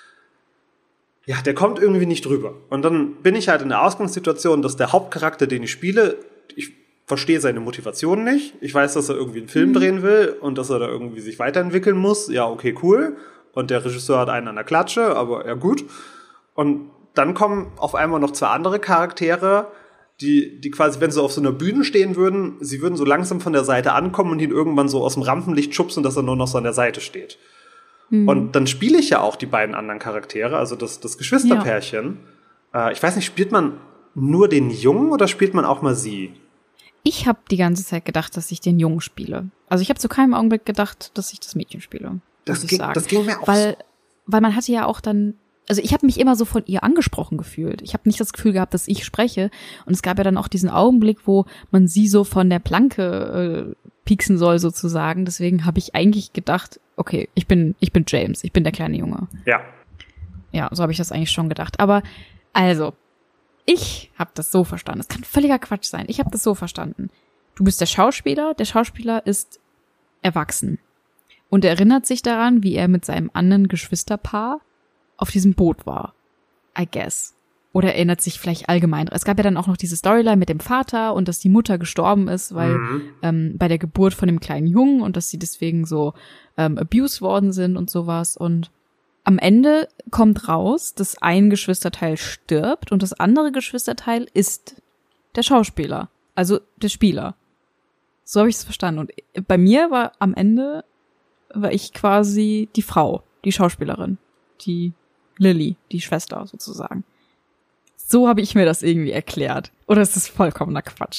Ja, der kommt irgendwie nicht drüber. Und dann bin ich halt in der Ausgangssituation, dass der Hauptcharakter, den ich spiele, ich verstehe seine Motivation nicht. Ich weiß, dass er irgendwie einen Film mhm. drehen will und dass er da irgendwie sich weiterentwickeln muss. Ja, okay, cool. Und der Regisseur hat einen an der Klatsche, aber ja, gut. Und dann kommen auf einmal noch zwei andere Charaktere, die, die quasi, wenn sie auf so einer Bühne stehen würden, sie würden so langsam von der Seite ankommen und ihn irgendwann so aus dem Rampenlicht schubsen, dass er nur noch so an der Seite steht. Mhm. Und dann spiele ich ja auch die beiden anderen Charaktere, also das, das Geschwisterpärchen. Ja. Äh, ich weiß nicht, spielt man nur den Jungen oder spielt man auch mal sie?
Ich habe die ganze Zeit gedacht, dass ich den Jungen spiele. Also ich habe zu keinem Augenblick gedacht, dass ich das Mädchen spiele.
Das, ging, das ging mir auch
weil,
so.
Weil man hatte ja auch dann, also ich habe mich immer so von ihr angesprochen gefühlt. Ich habe nicht das Gefühl gehabt, dass ich spreche. Und es gab ja dann auch diesen Augenblick, wo man sie so von der Planke äh, pieksen soll sozusagen. Deswegen habe ich eigentlich gedacht, okay, ich bin ich bin James, ich bin der kleine Junge.
Ja.
Ja, so habe ich das eigentlich schon gedacht. Aber also, ich habe das so verstanden. Das kann völliger Quatsch sein. Ich habe das so verstanden. Du bist der Schauspieler. Der Schauspieler ist erwachsen. Und er erinnert sich daran, wie er mit seinem anderen Geschwisterpaar auf diesem Boot war. I guess. Oder erinnert sich vielleicht allgemein. Es gab ja dann auch noch diese Storyline mit dem Vater und dass die Mutter gestorben ist, weil mhm. ähm, bei der Geburt von dem kleinen Jungen und dass sie deswegen so ähm, abused worden sind und sowas. Und am Ende kommt raus, dass ein Geschwisterteil stirbt und das andere Geschwisterteil ist der Schauspieler, also der Spieler. So habe ich es verstanden. Und bei mir war am Ende war ich quasi die Frau, die Schauspielerin, die Lily, die Schwester sozusagen. So habe ich mir das irgendwie erklärt. Oder ist das vollkommener Quatsch?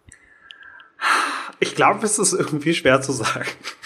Ich glaube, es ist irgendwie schwer zu sagen.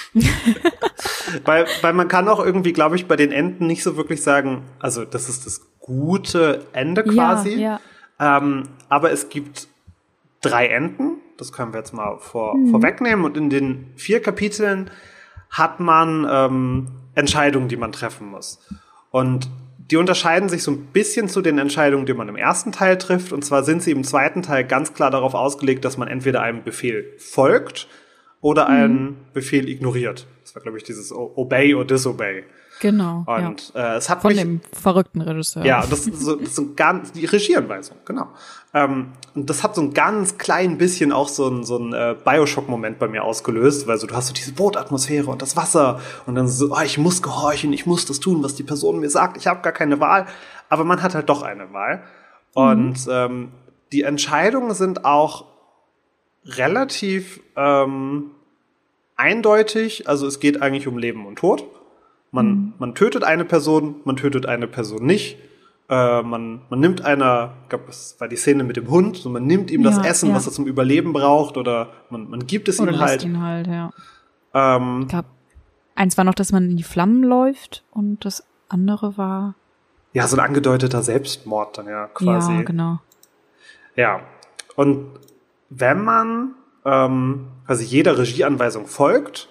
weil, weil man kann auch irgendwie, glaube ich, bei den Enden nicht so wirklich sagen, also das ist das gute Ende quasi.
Ja, ja.
Ähm, aber es gibt drei Enden. Das können wir jetzt mal vor, mhm. vorwegnehmen. Und in den vier Kapiteln hat man ähm, Entscheidungen, die man treffen muss. Und die unterscheiden sich so ein bisschen zu den Entscheidungen, die man im ersten Teil trifft. Und zwar sind sie im zweiten Teil ganz klar darauf ausgelegt, dass man entweder einem Befehl folgt oder mhm. einen Befehl ignoriert. Das war, glaube ich, dieses Obey or Disobey.
Genau.
Und ja. äh, es hat
von
mich,
dem verrückten Regisseur.
Ja, das ist so, das ist so ganz die Regieanweisung, genau. Ähm, und das hat so ein ganz klein bisschen auch so ein so ein äh, Bioshock-Moment bei mir ausgelöst, weil so du hast so diese Bootatmosphäre und das Wasser und dann so, oh, ich muss gehorchen, ich muss das tun, was die Person mir sagt, ich habe gar keine Wahl. Aber man hat halt doch eine Wahl. Mhm. Und ähm, die Entscheidungen sind auch relativ ähm, eindeutig. Also es geht eigentlich um Leben und Tod. Man, mhm. man tötet eine Person, man tötet eine Person nicht. Äh, man, man nimmt einer, ich glaube, das war die Szene mit dem Hund, so man nimmt ihm ja, das Essen, ja. was er zum Überleben braucht, oder man, man gibt es
oder
ihm halt.
Ihn halt, ja.
Ähm,
ich glaube, eins war noch, dass man in die Flammen läuft und das andere war...
Ja, so ein angedeuteter Selbstmord dann ja quasi.
Ja, genau.
Ja, und wenn man ähm, quasi jeder Regieanweisung folgt,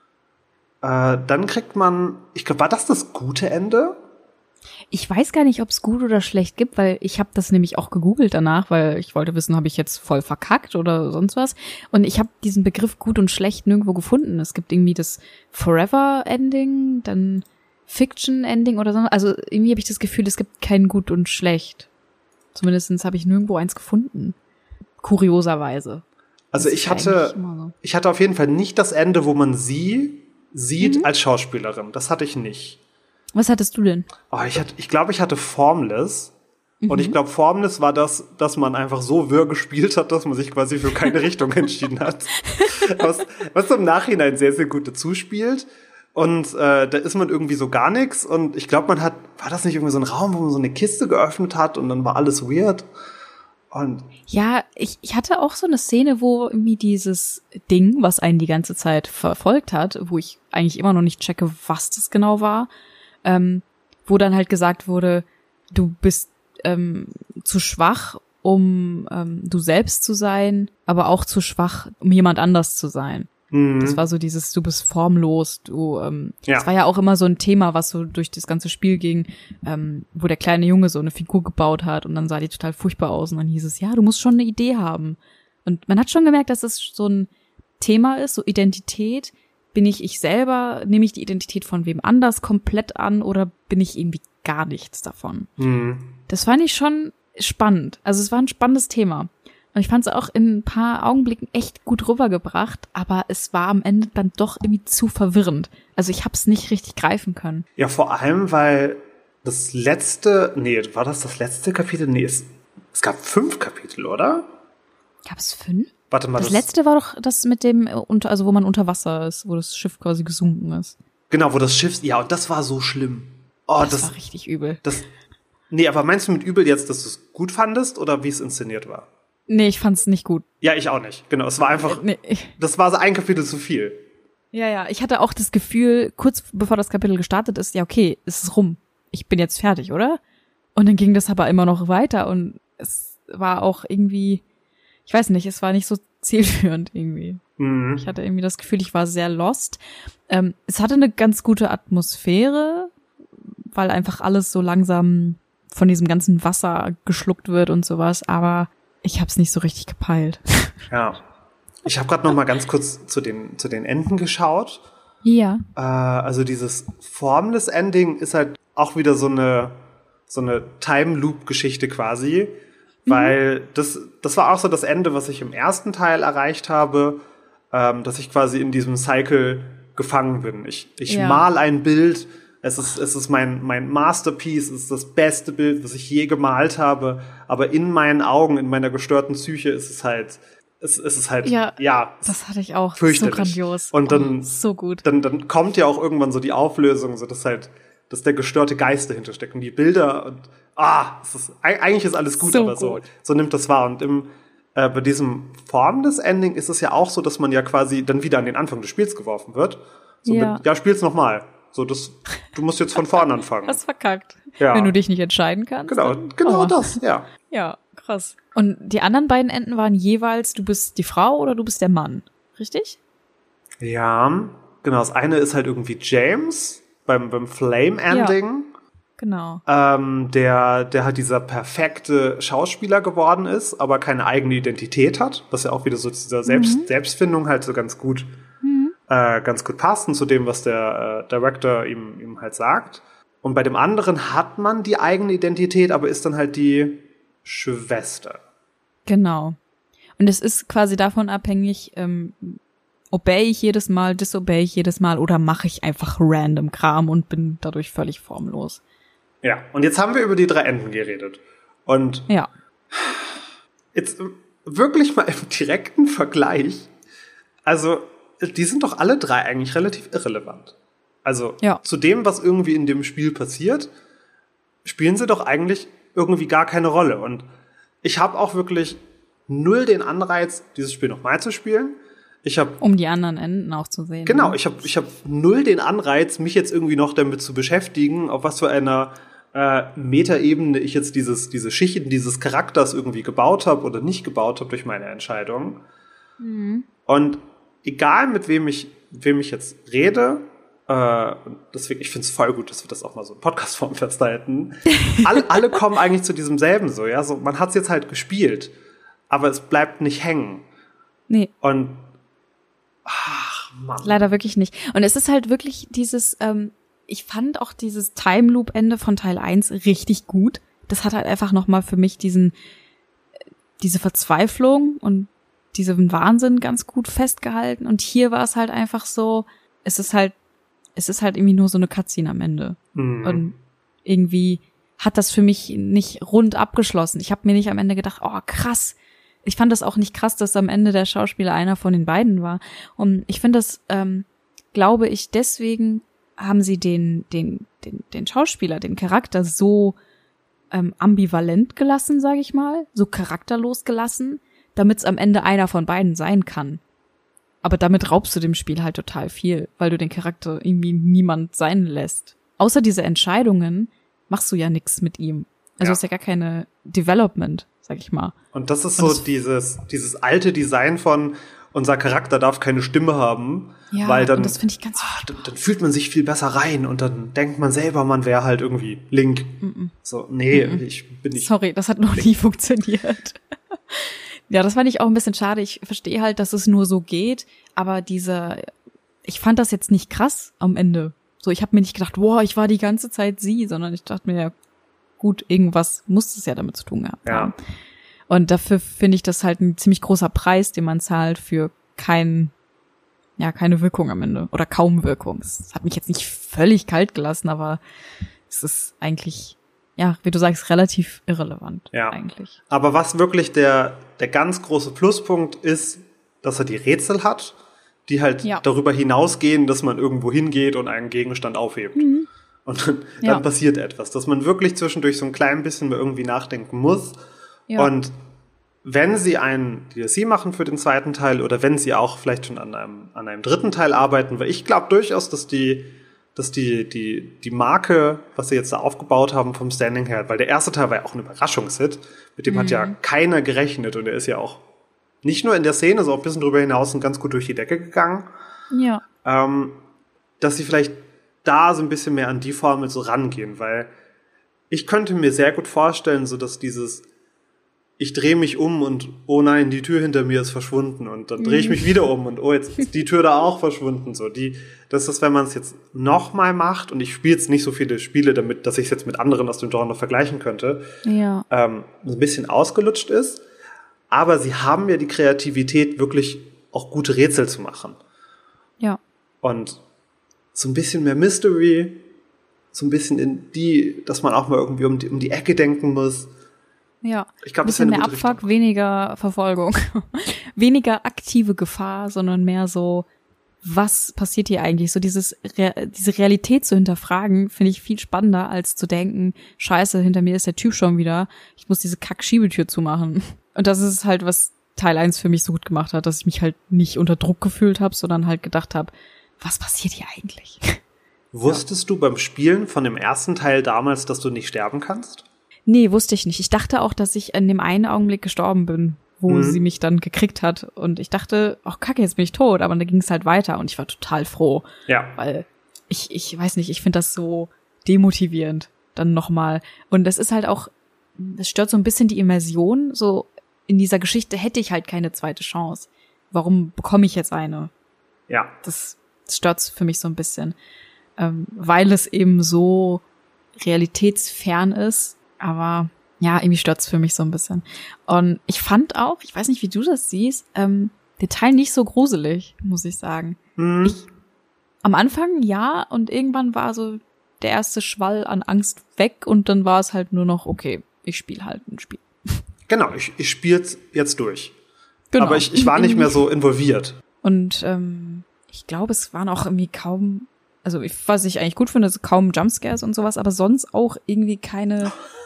äh, dann kriegt man, ich glaube, war das das gute Ende?
Ich weiß gar nicht, ob es gut oder schlecht gibt, weil ich habe das nämlich auch gegoogelt danach, weil ich wollte wissen, habe ich jetzt voll verkackt oder sonst was. Und ich habe diesen Begriff gut und schlecht nirgendwo gefunden. Es gibt irgendwie das Forever-Ending, dann Fiction-Ending oder so. Also irgendwie habe ich das Gefühl, es gibt kein gut und schlecht. Zumindest habe ich nirgendwo eins gefunden. Kurioserweise.
Also ich hatte, so. ich hatte auf jeden Fall nicht das Ende, wo man sie sieht mhm. als Schauspielerin. Das hatte ich nicht.
Was hattest du denn?
Oh, ich hatte, ich glaube, ich hatte Formless. Mhm. Und ich glaube, Formless war das, dass man einfach so wirr gespielt hat, dass man sich quasi für keine Richtung entschieden hat. Was, was im Nachhinein sehr, sehr gut dazu spielt. Und äh, da ist man irgendwie so gar nichts. Und ich glaube, man hat, war das nicht irgendwie so ein Raum, wo man so eine Kiste geöffnet hat und dann war alles weird? Und
ja, ich, ich hatte auch so eine Szene, wo irgendwie dieses Ding, was einen die ganze Zeit verfolgt hat, wo ich eigentlich immer noch nicht checke, was das genau war, ähm, wo dann halt gesagt wurde, du bist ähm, zu schwach, um ähm, du selbst zu sein, aber auch zu schwach, um jemand anders zu sein. Mhm. Das war so dieses, du bist formlos, du, ähm, ja. Das war ja auch immer so ein Thema, was so durch das ganze Spiel ging, ähm, wo der kleine Junge so eine Figur gebaut hat und dann sah die total furchtbar aus und dann hieß es, ja, du musst schon eine Idee haben. Und man hat schon gemerkt, dass es so ein Thema ist, so Identität. Bin ich ich selber? Nehme ich die Identität von wem anders komplett an oder bin ich irgendwie gar nichts davon? Mhm. Das fand ich schon spannend. Also es war ein spannendes Thema. Und ich fand es auch in ein paar Augenblicken echt gut rübergebracht, aber es war am Ende dann doch irgendwie zu verwirrend. Also ich habe es nicht richtig greifen können.
Ja, vor allem, weil das letzte, nee, war das das letzte Kapitel? Nee, es, es gab fünf Kapitel, oder?
Gab es fünf?
Warte mal.
Das, das letzte war doch das mit dem, also wo man unter Wasser ist, wo das Schiff quasi gesunken ist.
Genau, wo das Schiff, ja, und das war so schlimm. Oh,
das,
das
war richtig übel.
Das, nee, aber meinst du mit übel jetzt, dass du es gut fandest oder wie es inszeniert war?
Nee, ich fand's nicht gut.
Ja, ich auch nicht. Genau, es war einfach,
nee.
Das war so ein Kapitel zu viel.
Ja, ja, ich hatte auch das Gefühl, kurz bevor das Kapitel gestartet ist, ja, okay, es ist rum. Ich bin jetzt fertig, oder? Und dann ging das aber immer noch weiter und es war auch irgendwie, ich weiß nicht, es war nicht so zielführend irgendwie. Mhm. Ich hatte irgendwie das Gefühl, ich war sehr lost. Ähm, es hatte eine ganz gute Atmosphäre, weil einfach alles so langsam von diesem ganzen Wasser geschluckt wird und sowas, aber ich hab's nicht so richtig gepeilt.
Ja. Ich habe gerade noch mal ganz kurz zu den zu den Enden geschaut.
Ja.
Äh, also dieses Formless Ending ist halt auch wieder so eine so eine Time Loop Geschichte quasi, mhm. weil das das war auch so das Ende, was ich im ersten Teil erreicht habe, ähm, dass ich quasi in diesem Cycle gefangen bin. Ich ich ja. mal ein Bild. Es ist, es ist mein, mein Masterpiece, es ist das beste Bild, was ich je gemalt habe. Aber in meinen Augen, in meiner gestörten Psyche ist es halt, es, es ist halt, ja, ja
das hatte ich auch.
Fürchterlich.
So grandios.
Und dann,
oh, so gut.
Dann, dann kommt ja auch irgendwann so die Auflösung, so dass halt, dass der gestörte Geist dahinter steckt und die Bilder und, ah, es ist, eigentlich ist alles gut, so aber so, gut. so nimmt das wahr. Und im, äh, bei diesem Formless Ending ist es ja auch so, dass man ja quasi dann wieder an den Anfang des Spiels geworfen wird. So
ja.
mit, ja, spiel's nochmal. So, das, du musst jetzt von vorne anfangen.
Hast verkackt.
Ja.
Wenn du dich nicht entscheiden kannst.
Genau,
dann,
genau
oh.
das, ja.
Ja, krass. Und die anderen beiden Enden waren jeweils, du bist die Frau oder du bist der Mann. Richtig?
Ja, genau. Das eine ist halt irgendwie James beim, beim Flame-Ending.
Ja, genau.
Ähm, der, der halt dieser perfekte Schauspieler geworden ist, aber keine eigene Identität hat. Was ja auch wieder so zu dieser Selbst, mhm. Selbstfindung halt so ganz gut Äh, ganz gut passen zu dem, was der äh, Director ihm, ihm halt sagt. Und bei dem anderen hat man die eigene Identität, aber ist dann halt die Schwester.
Genau. Und es ist quasi davon abhängig, ähm, obey ich jedes Mal, disobey ich jedes Mal oder mache ich einfach random Kram und bin dadurch völlig formlos.
Ja, und jetzt haben wir über die drei Enden geredet. Und
ja.
Jetzt wirklich mal im direkten Vergleich, also die sind doch alle drei eigentlich relativ irrelevant. Also
ja.
zu dem, was irgendwie in dem Spiel passiert, spielen sie doch eigentlich irgendwie gar keine Rolle. Und ich habe auch wirklich null den Anreiz, dieses Spiel nochmal zu spielen. Ich habe
um die anderen Enden auch zu sehen.
Genau,
ne?
ich habe ich hab null den Anreiz, mich jetzt irgendwie noch damit zu beschäftigen, auf was für einer äh, Metaebene ich jetzt dieses diese Schichten dieses Charakters irgendwie gebaut habe oder nicht gebaut habe durch meine Entscheidung. Mhm. Und egal mit wem ich wem ich jetzt rede, äh, deswegen ich finde es voll gut, dass wir das auch mal so in Podcast-Form festhalten. alle, alle kommen eigentlich zu diesem selben so, ja, so man hat es jetzt halt gespielt, aber es bleibt nicht hängen.
Nee.
Und ach, Mann.
Leider wirklich nicht. Und es ist halt wirklich dieses, ähm, ich fand auch dieses Time Loop Ende von Teil eins richtig gut. Das hat halt einfach nochmal für mich diesen, diese Verzweiflung und diesen Wahnsinn ganz gut festgehalten. Und hier war es halt einfach so, es ist halt, es ist halt irgendwie nur so eine Cutscene am Ende. Mhm. Und irgendwie hat das für mich nicht rund abgeschlossen. Ich habe mir nicht am Ende gedacht, oh krass. Ich fand das auch nicht krass, dass am Ende der Schauspieler einer von den beiden war. Und ich finde das, ähm, glaube ich, deswegen haben sie den, den, den, den Schauspieler, den Charakter so ähm, ambivalent gelassen, sage ich mal, so charakterlos gelassen, damit es am Ende einer von beiden sein kann. Aber damit raubst du dem Spiel halt total viel, weil du den Charakter irgendwie niemand sein lässt. Außer diese Entscheidungen machst du ja nichts mit ihm. Also ja. ist ja gar keine Development, sag ich mal.
Und das ist so das dieses dieses alte Design von unser Charakter darf keine Stimme haben,
ja,
weil dann,
und das finde ich ganz
ach, dann, dann fühlt man sich viel besser rein und dann denkt man selber, man wäre halt irgendwie Link. Mm-mm. So, nee, Mm-mm. ich bin nicht.
Sorry, das hat noch Link. nie funktioniert. Ja, das fand ich auch ein bisschen schade. Ich verstehe halt, dass es nur so geht, aber diese, ich fand das jetzt nicht krass am Ende. So, ich habe mir nicht gedacht, wow, ich war die ganze Zeit sie, sondern ich dachte mir, ja, gut, irgendwas muss es ja damit zu tun gehabt haben. Ja. Und dafür finde ich das halt ein ziemlich großer Preis, den man zahlt für kein, ja, keine Wirkung am Ende oder kaum Wirkung. Es hat mich jetzt nicht völlig kalt gelassen, aber es ist eigentlich, ja, wie du sagst, relativ irrelevant
ja.
eigentlich.
Aber was wirklich der der ganz große Pluspunkt ist, dass er die Rätsel hat, die halt ja. darüber hinausgehen, dass man irgendwo hingeht und einen Gegenstand aufhebt. Mhm. Und dann, ja. dann passiert etwas, dass man wirklich zwischendurch so ein klein bisschen irgendwie nachdenken muss. Ja. Und wenn sie einen D L C machen für den zweiten Teil oder wenn sie auch vielleicht schon an einem, an einem dritten Teil arbeiten, weil ich glaube durchaus, dass die, dass die, die, die Marke, was sie jetzt da aufgebaut haben vom Standing her, weil der erste Teil war ja auch ein Überraschungshit, mit dem mhm. hat ja keiner gerechnet und er ist ja auch nicht nur in der Szene, sondern auch ein bisschen drüber hinaus und ganz gut durch die Decke gegangen.
Ja.
Ähm, dass sie vielleicht da so ein bisschen mehr an die Formel so rangehen, weil ich könnte mir sehr gut vorstellen, so dass dieses ich drehe mich um und oh nein, die Tür hinter mir ist verschwunden und dann drehe ich mich wieder um und oh, jetzt ist die Tür da auch verschwunden. So, die, das ist, wenn man es jetzt nochmal macht und ich spiele jetzt nicht so viele Spiele, damit, dass ich es jetzt mit anderen aus dem Genre vergleichen könnte,
ja.
ähm, so ein bisschen ausgelutscht ist. Aber sie haben ja die Kreativität, wirklich auch gute Rätsel zu machen.
Ja.
Und so ein bisschen mehr Mystery, so ein bisschen in die, dass man auch mal irgendwie um die, um die Ecke denken muss.
Ja,
ich glaub,
ein bisschen mehr Abfuck, Richtung. Weniger Verfolgung. Weniger aktive Gefahr, sondern mehr so, was passiert hier eigentlich? So dieses Re- diese Realität zu hinterfragen, finde ich viel spannender, als zu denken, scheiße, hinter mir ist der Typ schon wieder, ich muss diese Kack-Schiebetür zumachen. Und das ist halt, was Teil eins für mich so gut gemacht hat, dass ich mich halt nicht unter Druck gefühlt habe, sondern halt gedacht habe, was passiert hier eigentlich?
Wusstest ja. du beim Spielen von dem ersten Teil damals, dass du nicht sterben kannst?
Nee, wusste ich nicht. Ich dachte auch, dass ich in dem einen Augenblick gestorben bin, wo mhm. sie mich dann gekriegt hat. Und ich dachte, ach kacke, jetzt bin ich tot. Aber dann ging es halt weiter und ich war total froh.
Ja.
Weil ich, ich weiß nicht, ich finde das so demotivierend dann nochmal. Und das ist halt auch, das stört so ein bisschen die Immersion. So in dieser Geschichte hätte ich halt keine zweite Chance. Warum bekomme ich jetzt eine?
Ja.
Das, das stört für mich so ein bisschen. Ähm, weil es eben so realitätsfern ist. Aber ja, irgendwie stört's für mich so ein bisschen. Und ich fand auch, ich weiß nicht, wie du das siehst, ähm, den Teil nicht so gruselig, muss ich sagen.
Mhm.
Ich, am Anfang ja, und irgendwann war so der erste Schwall an Angst weg und dann war es halt nur noch, okay, ich spiele halt ein Spiel.
Genau, ich, ich spiel's jetzt durch.
Genau.
Aber ich, ich war nicht mehr so involviert.
Und ähm, ich glaube, es waren auch irgendwie kaum, also ich, was ich eigentlich gut finde, ist kaum Jumpscares und sowas, aber sonst auch irgendwie keine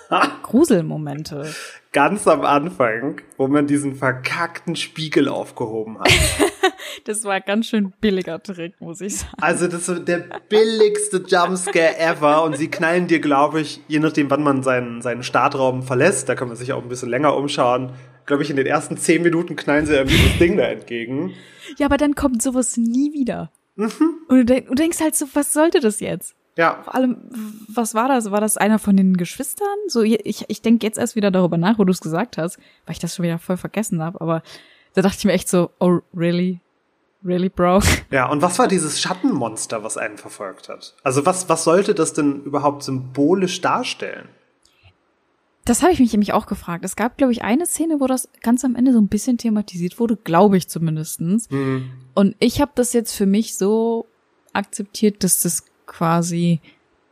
Gruselmomente.
Ganz am Anfang, wo man diesen verkackten Spiegel aufgehoben hat.
Das war ein ganz schön billiger Trick, muss ich sagen.
Also das ist der billigste Jumpscare ever und sie knallen dir, glaube ich, je nachdem, wann man seinen, seinen Startraum verlässt, da kann man sich auch ein bisschen länger umschauen, glaube ich, in den ersten zehn Minuten knallen sie irgendwie das Ding da entgegen.
Ja, aber dann kommt sowas nie wieder. Mhm. Und du, denk, du denkst halt so, was sollte das jetzt?
Ja.
Vor allem, was war das? War das einer von den Geschwistern? So, ich, ich denke jetzt erst wieder darüber nach, wo du es gesagt hast, weil ich das schon wieder voll vergessen habe. Aber da dachte ich mir echt so, oh, really? Really, bro?
Ja, und was war dieses Schattenmonster, was einen verfolgt hat? Also was, was sollte das denn überhaupt symbolisch darstellen?
Das habe ich mich nämlich auch gefragt. Es gab, glaube ich, eine Szene, wo das ganz am Ende so ein bisschen thematisiert wurde, glaube ich zumindestens. Mhm. Und ich habe das jetzt für mich so akzeptiert, dass das quasi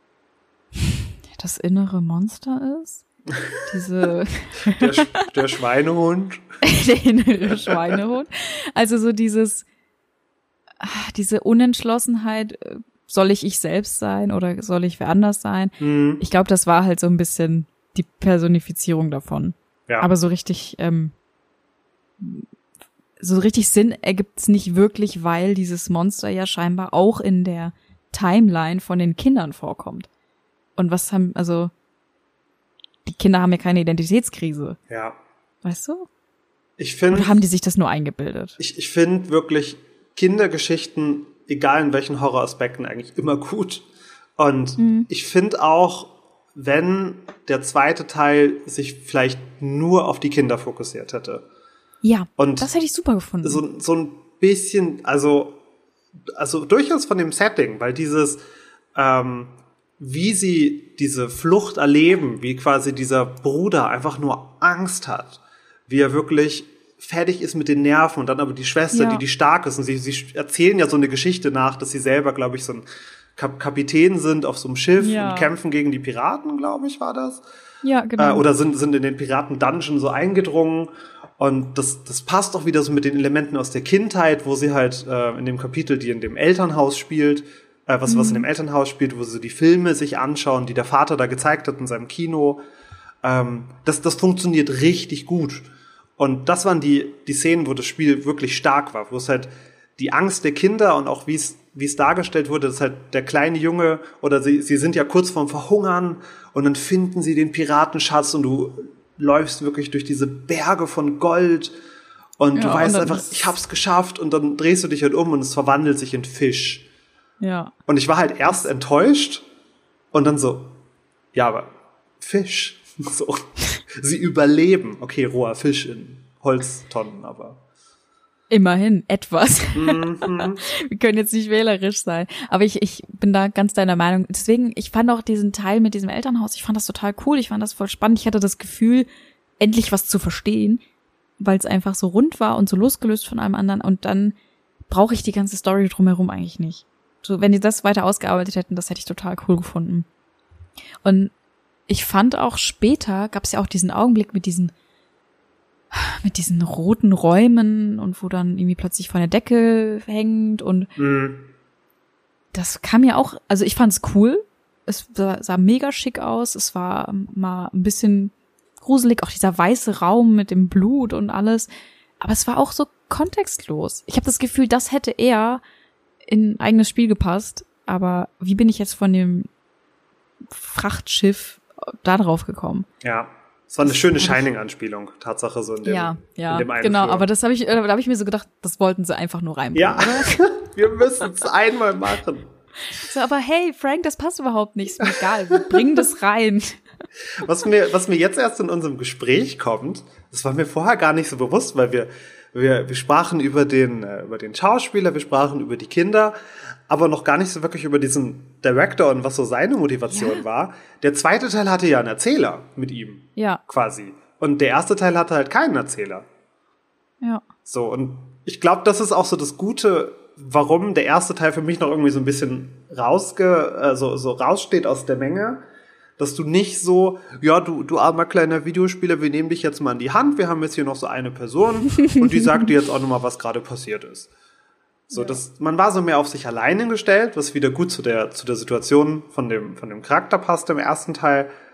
das innere Monster ist. Diese
der, Sch- der Schweinehund.
Der innere Schweinehund. Also so dieses, diese Unentschlossenheit, soll ich ich selbst sein oder soll ich wer anders sein? Mhm. Ich glaube, das war halt so ein bisschen die Personifizierung davon. Ja. Aber so richtig, ähm, so richtig Sinn ergibt's nicht wirklich, weil dieses Monster ja scheinbar auch in der Timeline von den Kindern vorkommt. Und was haben, also, die Kinder haben ja keine Identitätskrise.
Ja.
Weißt du?
Ich finde.
Oder haben die sich das nur eingebildet?
Ich, ich finde wirklich Kindergeschichten, egal in welchen Horroraspekten, eigentlich immer gut. Und mhm. ich finde auch, wenn der zweite Teil sich vielleicht nur auf die Kinder fokussiert hätte.
Ja, und das hätte ich super gefunden.
So, so ein bisschen, also, also durchaus von dem Setting, weil dieses, ähm, wie sie diese Flucht erleben, wie quasi dieser Bruder einfach nur Angst hat, wie er wirklich fertig ist mit den Nerven und dann aber die Schwester, ja. die die stark ist und sie, sie erzählen ja so eine Geschichte nach, dass sie selber, glaube ich, so ein Kap- Kapitän sind auf so einem Schiff ja. und kämpfen gegen die Piraten, glaube ich, war das.
Ja, genau.
Äh, oder sind, sind in den Piraten-Dungeon so eingedrungen. Und das, das passt auch wieder so mit den Elementen aus der Kindheit, wo sie halt äh, in dem Kapitel, die in dem Elternhaus spielt, äh, was, mhm. was in dem Elternhaus spielt, wo sie die Filme sich anschauen, die der Vater da gezeigt hat in seinem Kino. Ähm, das, das funktioniert richtig gut. Und das waren die, die Szenen, wo das Spiel wirklich stark war, wo es halt die Angst der Kinder und auch wie es wie es dargestellt wurde, dass halt der kleine Junge oder sie sie sind ja kurz vorm Verhungern und dann finden sie den Piratenschatz und du läufst wirklich durch diese Berge von Gold und ja, du weißt und einfach, ich hab's geschafft und dann drehst du dich halt um und es verwandelt sich in Fisch.
Ja.
Und ich war halt erst enttäuscht und dann so, ja, aber Fisch, so. Sie überleben. Okay, roher Fisch in Holztonnen, aber
immerhin etwas.
Mhm.
Wir können jetzt nicht wählerisch sein. Aber ich, ich bin da ganz deiner Meinung. Deswegen, ich fand auch diesen Teil mit diesem Elternhaus, ich fand das total cool. Ich fand das voll spannend. Ich hatte das Gefühl, endlich was zu verstehen, weil es einfach so rund war und so losgelöst von allem anderen. Und dann brauche ich die ganze Story drumherum eigentlich nicht. So, wenn die das weiter ausgearbeitet hätten, das hätte ich total cool gefunden. Und ich fand auch später, gab es ja auch diesen Augenblick mit diesen mit diesen roten Räumen und wo dann irgendwie plötzlich von der Decke hängt und mhm. das kam ja auch, also ich fand's cool, es sah, sah mega schick aus, es war mal ein bisschen gruselig, auch dieser weiße Raum mit dem Blut und alles, aber es war auch so kontextlos. Ich habe das Gefühl, das hätte eher in ein eigenes Spiel gepasst, aber wie bin ich jetzt von dem Frachtschiff da drauf gekommen?
Ja. Es war eine schöne Shining-Anspielung, Tatsache, so in dem,
ja, ja,
in dem einen
genau,
Flur.
Aber das habe ich, da habe ich mir so gedacht, das wollten sie einfach nur reinbringen.
Ja, wir müssen es einmal machen.
So, aber hey, Frank, das passt überhaupt nicht, ist mir egal, wir bringen das rein.
Was mir, was mir jetzt erst in unserem Gespräch kommt, das war mir vorher gar nicht so bewusst, weil wir, wir, wir sprachen über den, äh, über den Schauspieler, wir sprachen über die Kinder, aber noch gar nicht so wirklich über diesen Director und was so seine Motivation ja. war. Der zweite Teil hatte ja einen Erzähler mit ihm.
Ja.
Quasi. Und der erste Teil hatte halt keinen Erzähler.
Ja.
So, und ich glaube, das ist auch so das Gute, warum der erste Teil für mich noch irgendwie so ein bisschen rausge, äh, so, so raussteht aus der Menge. Dass du nicht so, ja, du, du armer kleiner Videospieler, wir nehmen dich jetzt mal in die Hand, wir haben jetzt hier noch so eine Person und die sagt dir jetzt auch nochmal, was gerade passiert ist. So, ja. das, man war so mehr auf sich alleine gestellt, was wieder gut zu der, zu der Situation von dem, von dem Charakter passte im ersten Teil.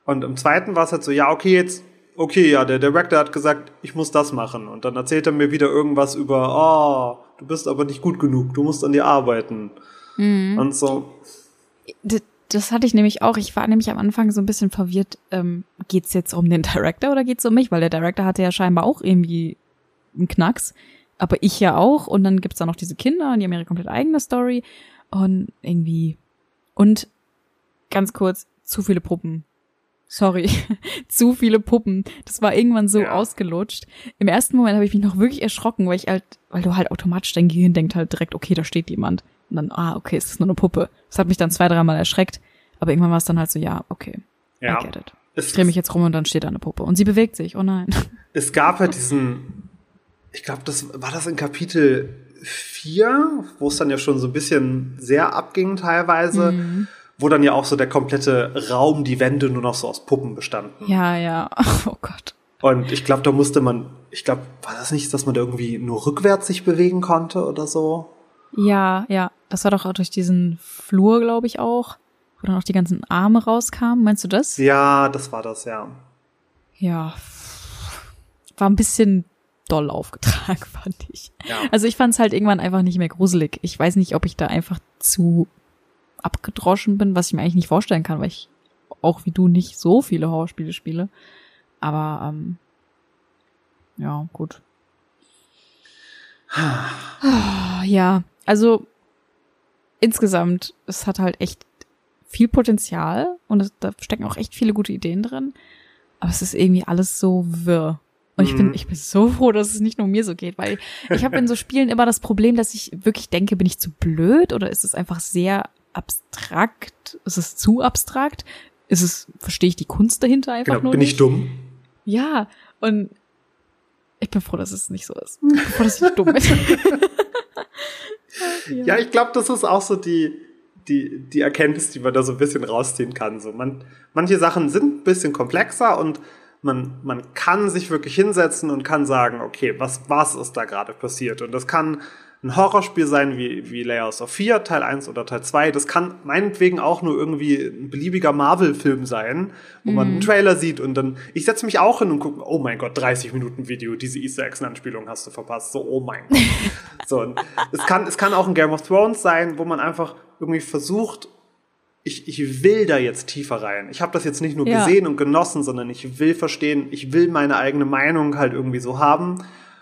Und im zweiten war es halt so, ja, okay, jetzt, okay, ja, der Director hat gesagt, ich muss das machen. Und dann erzählt er mir wieder irgendwas über, oh, du bist aber nicht gut genug, du musst an dir arbeiten. Mhm. Und so.
D- das hatte ich nämlich auch. Ich war nämlich am Anfang so ein bisschen verwirrt, ähm, geht's jetzt um den Director oder geht's um mich? Weil der Director hatte ja scheinbar auch irgendwie einen Knacks. Aber ich ja auch. Und dann gibt's da noch diese Kinder und die haben ihre komplett eigene Story. Und irgendwie, und ganz kurz, zu viele Puppen. Sorry, zu viele Puppen. Das war irgendwann so ja. ausgelutscht. Im ersten Moment habe ich mich noch wirklich erschrocken, weil ich halt, weil du halt automatisch dein Gehirn denkt halt direkt, okay, da steht jemand. Und dann, ah, okay, es ist nur eine Puppe. Das hat mich dann zwei, dreimal erschreckt. Aber irgendwann war es dann halt so, ja, okay,
ja.
I get it. Ich drehe mich jetzt rum und dann steht da eine Puppe. Und sie bewegt sich, oh nein.
Es gab halt diesen, ich glaube, das war das in Kapitel vier, wo es dann ja schon so ein bisschen sehr abging teilweise. Mhm. Wo dann ja auch so der komplette Raum, die Wände nur noch so aus Puppen bestanden.
Ja, ja. Oh Gott.
Und ich glaube, da musste man, ich glaube, war das nicht, dass man da irgendwie nur rückwärts sich bewegen konnte oder so?
Ja, ja. Das war doch auch durch diesen Flur, glaube ich auch, wo dann auch die ganzen Arme rauskamen. Meinst du das?
Ja, das war das, ja.
Ja. War ein bisschen doll aufgetragen, fand ich.
Ja.
Also ich fand es halt irgendwann einfach nicht mehr gruselig. Ich weiß nicht, ob ich da einfach zu abgedroschen bin, was ich mir eigentlich nicht vorstellen kann, weil ich auch wie du nicht so viele Horrorspiele spiele. Aber ähm, ja, gut. Ja, also insgesamt, es hat halt echt viel Potenzial und es, da stecken auch echt viele gute Ideen drin. Aber es ist irgendwie alles so wirr. Und ich bin, ich bin so froh, dass es nicht nur mir so geht, weil ich habe in so Spielen immer das Problem, dass ich wirklich denke, bin ich zu blöd oder ist es einfach sehr abstrakt? Ist es zu abstrakt? Ist es, verstehe ich die Kunst dahinter einfach
genau,
nur
bin
nicht?
ich dumm?
Ja, und ich bin froh, dass es nicht so ist. Ich bin froh, dass ich dumm bin.
ja. ja, ich glaube, das ist auch so die, die, die Erkenntnis, die man da so ein bisschen rausziehen kann. So, man, manche Sachen sind ein bisschen komplexer und man, man kann sich wirklich hinsetzen und kann sagen, okay, was, was ist da gerade passiert? Und das kann ein Horrorspiel sein wie, wie Layers of Fear, Teil eins oder Teil zwei. Das kann meinetwegen auch nur irgendwie ein beliebiger Marvel-Film sein, wo mhm. man einen Trailer sieht und dann, ich setze mich auch hin und gucke, oh mein Gott, dreißig Minuten Video, diese Easter Eggs-Anspielung hast du verpasst. So, oh mein Gott. so, und es kann, es kann auch ein Game of Thrones sein, wo man einfach irgendwie versucht, ich, ich will da jetzt tiefer rein. Ich habe das jetzt nicht nur ja. gesehen und genossen, sondern ich will verstehen, ich will meine eigene Meinung halt irgendwie so haben.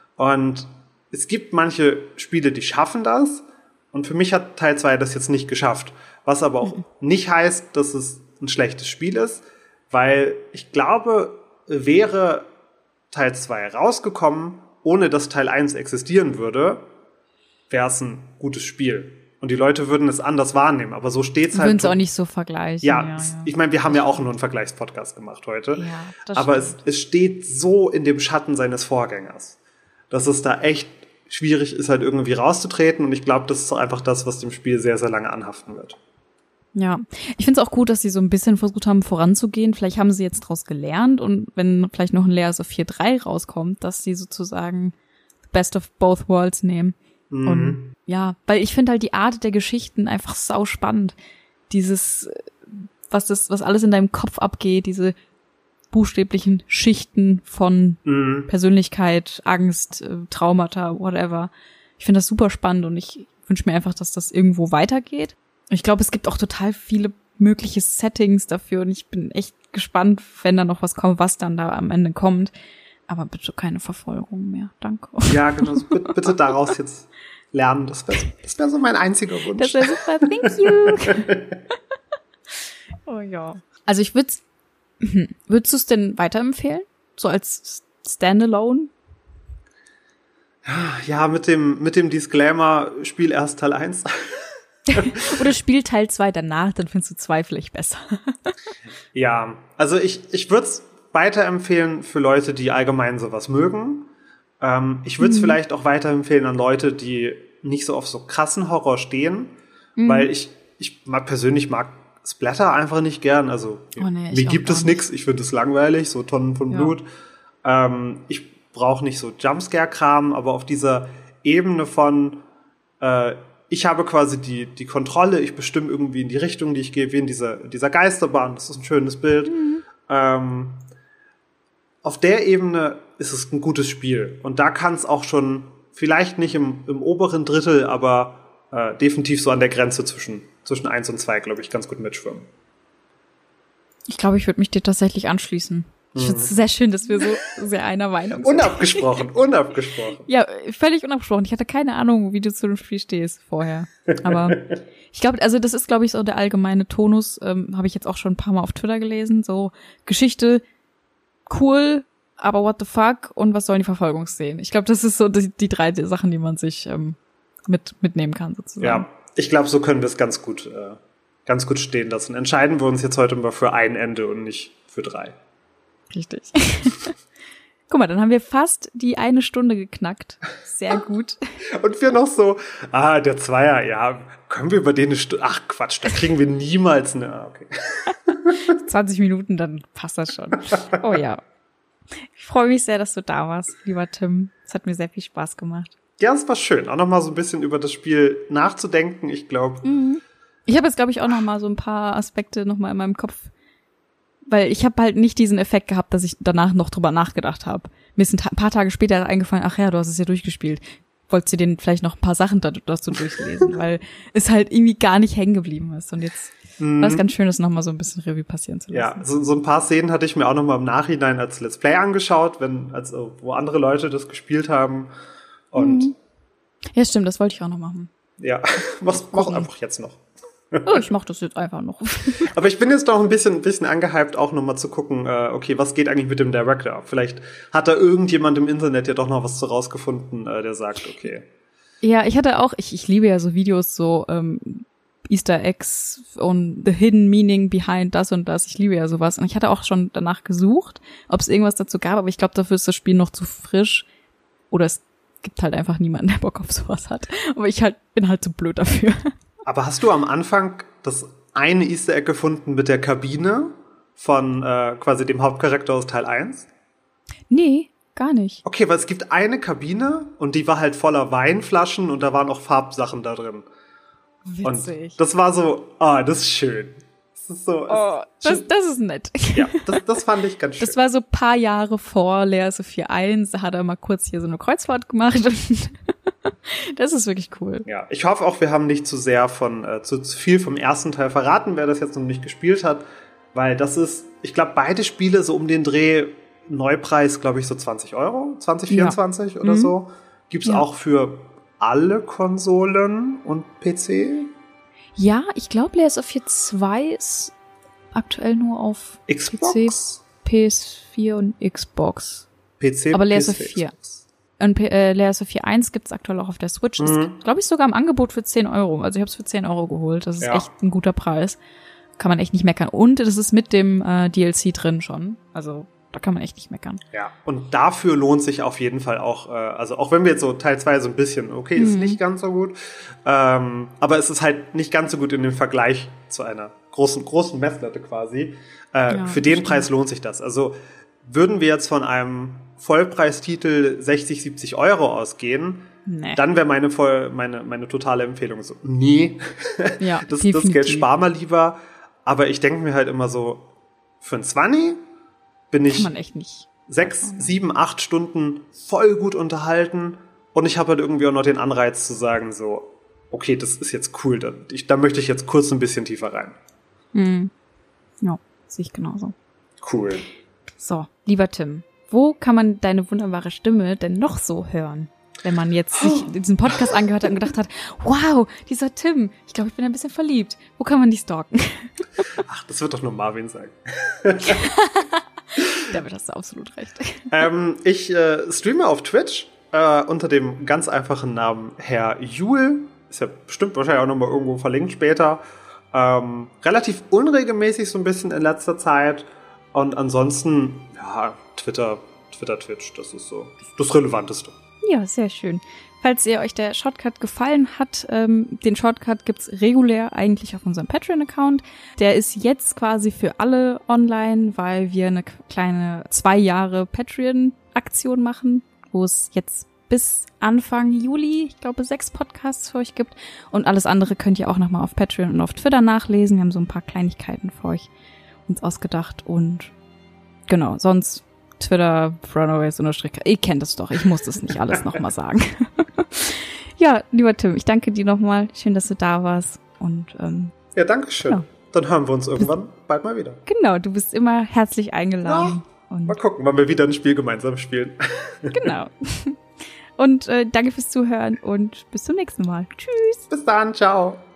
Und es gibt manche Spiele, die schaffen das. Und für mich hat Teil zwei das jetzt nicht geschafft. Was aber auch mhm. nicht heißt, dass es ein schlechtes Spiel ist. Weil ich glaube, wäre Teil zwei rausgekommen, ohne dass Teil eins existieren würde, wäre es ein gutes Spiel. Und die Leute würden es anders wahrnehmen. Aber so steht's halt.
Würden es auch nicht so vergleichen.
Ja,
ja, ja.
Ich meine, wir haben ja auch nur einen Vergleichspodcast gemacht heute.
Ja, das
aber es, es steht so in dem Schatten seines Vorgängers, dass es da echt schwierig ist, halt irgendwie rauszutreten. Und ich glaube, das ist einfach das, was dem Spiel sehr, sehr lange anhaften wird.
Ja, ich finde es auch gut, dass sie so ein bisschen versucht haben, voranzugehen. Vielleicht haben sie jetzt daraus gelernt. Und wenn vielleicht noch ein Layers of vier drei rauskommt, dass sie sozusagen the best of both worlds nehmen. Mhm. Und ja, weil ich finde halt die Art der Geschichten einfach sau spannend. Dieses, was das, was alles in deinem Kopf abgeht, diese buchstäblichen Schichten von mhm. Persönlichkeit, Angst, Traumata, whatever. Ich finde das super spannend und ich wünsche mir einfach, dass das irgendwo weitergeht. Ich glaube, es gibt auch total viele mögliche Settings dafür und ich bin echt gespannt, wenn da noch was kommt, was dann da am Ende kommt. Aber bitte keine Verfolgung mehr. Danke.
Ja, genau. Bitte, bitte daraus jetzt lernen. Das wäre das wär so mein einziger Wunsch.
Das wäre super. Thank you. Oh ja. Also ich würde würdest du es denn weiterempfehlen? So als Standalone?
Ja, mit dem, mit dem Disclaimer, spiel erst Teil eins.
Oder spiel Teil zwei danach, dann findest du zwei vielleicht besser.
Ja, also ich, ich würde es weiterempfehlen für Leute, die allgemein sowas mögen. Ähm, ich würde es mhm. vielleicht auch weiterempfehlen an Leute, die nicht so auf so krassen Horror stehen, mhm. weil ich, ich mag, persönlich mag Splatter einfach nicht gern. Also
oh nee,
mir gibt es nichts, ich finde es langweilig, so Tonnen von
ja.
Blut. Ähm, ich brauche nicht so Jumpscare-Kram, aber auf dieser Ebene von äh, ich habe quasi die, die Kontrolle, ich bestimme irgendwie in die Richtung, die ich gehe, wie in dieser, dieser Geisterbahn, das ist ein schönes Bild. Mhm. ähm, auf der Ebene ist es ein gutes Spiel. Und da kann es auch schon, vielleicht nicht im, im oberen Drittel, aber äh, definitiv so an der Grenze zwischen, zwischen eins und zwei, glaube ich, ganz gut mitschwimmen.
Ich glaube, ich würde mich dir tatsächlich anschließen. Ich finde es sehr schön, dass wir so sehr einer Meinung sind.
Unabgesprochen, unabgesprochen.
Ja, völlig unabgesprochen. Ich hatte keine Ahnung, wie du zu dem Spiel stehst vorher. Aber ich glaube, also das ist, glaube ich, so der allgemeine Tonus. Ähm, habe ich jetzt auch schon ein paar Mal auf Twitter gelesen. So Geschichte, cool, aber what the fuck und was sollen die Verfolgungsszenen? Ich glaube, das ist so die, die drei Sachen, die man sich ähm, mit mitnehmen kann sozusagen.
Ja, ich glaube, so können wir es ganz gut, äh, ganz gut stehen lassen. Entscheiden wir uns jetzt heute mal für ein Ende und nicht für drei.
Richtig. Guck mal, dann haben wir fast die eine Stunde geknackt. Sehr gut.
Und wir noch so, ah, der Zweier, ja, können wir über den eine Stunde, ach Quatsch, da kriegen wir niemals eine, ah, okay.
zwanzig Minuten, dann passt das schon. Oh ja. Ich freue mich sehr, dass du da warst, lieber Tim. Es hat mir sehr viel Spaß gemacht.
Ja, es war schön, auch nochmal so ein bisschen über das Spiel nachzudenken, ich glaube.
Mhm. Ich habe jetzt, glaube ich, auch nochmal so ein paar Aspekte nochmal in meinem Kopf, weil ich habe halt nicht diesen Effekt gehabt, dass ich danach noch drüber nachgedacht habe. Mir ist ein, ein paar Tage später eingefallen, ach ja, du hast es ja durchgespielt. Wolltest du denn vielleicht noch ein paar Sachen dazu durchlesen, weil es halt irgendwie gar nicht hängen geblieben ist. Und jetzt mhm. war es ganz schön, das nochmal so ein bisschen Revue passieren zu lassen.
Ja, so, so ein paar Szenen hatte ich mir auch nochmal im Nachhinein als Let's Play angeschaut, wenn also wo andere Leute das gespielt haben. Und
mhm. Ja, stimmt, das wollte ich auch noch machen.
Ja, mach, mach einfach jetzt noch.
Oh, ich mach das jetzt einfach noch.
Aber ich bin jetzt doch ein bisschen, ein bisschen angehypt, auch nochmal zu gucken, äh, okay, was geht eigentlich mit dem Director? Vielleicht hat da irgendjemand im Internet ja doch noch was zu rausgefunden, äh, der sagt, okay.
Ja, ich hatte auch, ich, ich liebe ja so Videos, so ähm, Easter Eggs und the hidden meaning behind das und das. Ich liebe ja sowas. Und ich hatte auch schon danach gesucht, ob es irgendwas dazu gab, aber ich glaube, dafür ist das Spiel noch zu frisch. Oder es gibt halt einfach niemanden, der Bock auf sowas hat. Aber ich halt bin halt zu blöd dafür.
Aber hast du am Anfang das eine Easter Egg gefunden mit der Kabine von äh, quasi dem Hauptcharakter aus Teil eins?
Nee, gar nicht.
Okay, weil es gibt eine Kabine und die war halt voller Weinflaschen und da waren auch Farbsachen da drin.
Witzig.
Und das war so, ah, oh, das ist schön. Das ist so,
oh, das, das ist nett.
Ja, das, das fand ich ganz schön.
Das war so ein paar Jahre vor Lea Sophia eins, da hat er mal kurz hier so eine Kreuzfahrt gemacht und das ist wirklich cool.
Ja, ich hoffe auch, wir haben nicht zu sehr von, äh, zu, zu viel vom ersten Teil verraten, wer das jetzt noch nicht gespielt hat, weil das ist, ich glaube, beide Spiele so um den Dreh, Neupreis, glaube ich, so zwanzig Euro, zwanzig vierundzwanzig ja. oder mhm. so. Gibt's ja. auch für alle Konsolen und P C?
Ja, ich glaube, Lea Sophia zwei ist aktuell nur auf
Xbox?
P C, P S vier und Xbox.
P C,
aber Lea Sophia. Und äh, Lea Sophia eins gibt's aktuell auch auf der Switch. Mhm. Ist, glaube ich, sogar im Angebot für zehn Euro. Also ich habe es für zehn Euro geholt. Das ist ja. echt ein guter Preis. Kann man echt nicht meckern. Und das ist mit dem äh, D L C drin schon. Also da kann man echt nicht meckern.
Ja, und dafür lohnt sich auf jeden Fall auch, äh, also auch wenn wir jetzt so Teil zwei so ein bisschen, okay, ist mhm. nicht ganz so gut, ähm, aber es ist halt nicht ganz so gut in dem Vergleich zu einer großen, großen Messlatte quasi. Äh, ja, für den stimmt. Preis lohnt sich das. Also würden wir jetzt von einem Vollpreistitel sechzig, siebzig Euro ausgehen, nee. dann wäre meine, voll, meine, meine totale Empfehlung so, nee,
ja,
das, das Geld spar mal lieber. Aber ich denke mir halt immer so, für ein zwanzig bin ich
man echt nicht.
sechs, sieben, acht Stunden voll gut unterhalten und ich habe halt irgendwie auch noch den Anreiz zu sagen so, okay, das ist jetzt cool, da, ich, da möchte ich jetzt kurz ein bisschen tiefer rein.
Mhm. Ja, sehe ich genauso.
Cool.
So, lieber Tim, wo kann man deine wunderbare Stimme denn noch so hören? Wenn man jetzt sich diesen Podcast angehört hat und gedacht hat, wow, dieser Tim, ich glaube, ich bin ein bisschen verliebt. Wo kann man die stalken?
Ach, das wird doch nur Marvin sagen.
Damit hast du absolut recht.
Ähm, ich äh, streame auf Twitch äh, unter dem ganz einfachen Namen Herr Jule. Ist ja bestimmt wahrscheinlich auch nochmal irgendwo verlinkt später. Ähm, relativ unregelmäßig so ein bisschen in letzter Zeit. Und ansonsten, ja, Twitter, Twitter, Twitch, das ist so das Relevanteste.
Ja, sehr schön. Falls ihr euch der Shortcut gefallen hat, ähm, den Shortcut gibt's regulär eigentlich auf unserem Patreon-Account. Der ist jetzt quasi für alle online, weil wir eine kleine zwei Jahre Patreon-Aktion machen, wo es jetzt bis Anfang Juli, ich glaube, sechs Podcasts für euch gibt. Und alles andere könnt ihr auch nochmal auf Patreon und auf Twitter nachlesen. Wir haben so ein paar Kleinigkeiten für euch uns ausgedacht. Und genau, sonst Twitter, Runaways unterstrich. Ihr kennt es doch, ich muss das nicht alles nochmal sagen. Ja, lieber Tim, ich danke dir nochmal. Schön, dass du da warst. Und ähm,
ja, danke schön. Genau. Dann hören wir uns irgendwann bald mal wieder.
Genau, du bist immer herzlich eingeladen.
Ja, und mal gucken, wann wir wieder ein Spiel gemeinsam spielen.
Genau. Und äh, danke fürs Zuhören und bis zum nächsten Mal. Tschüss.
Bis dann, ciao.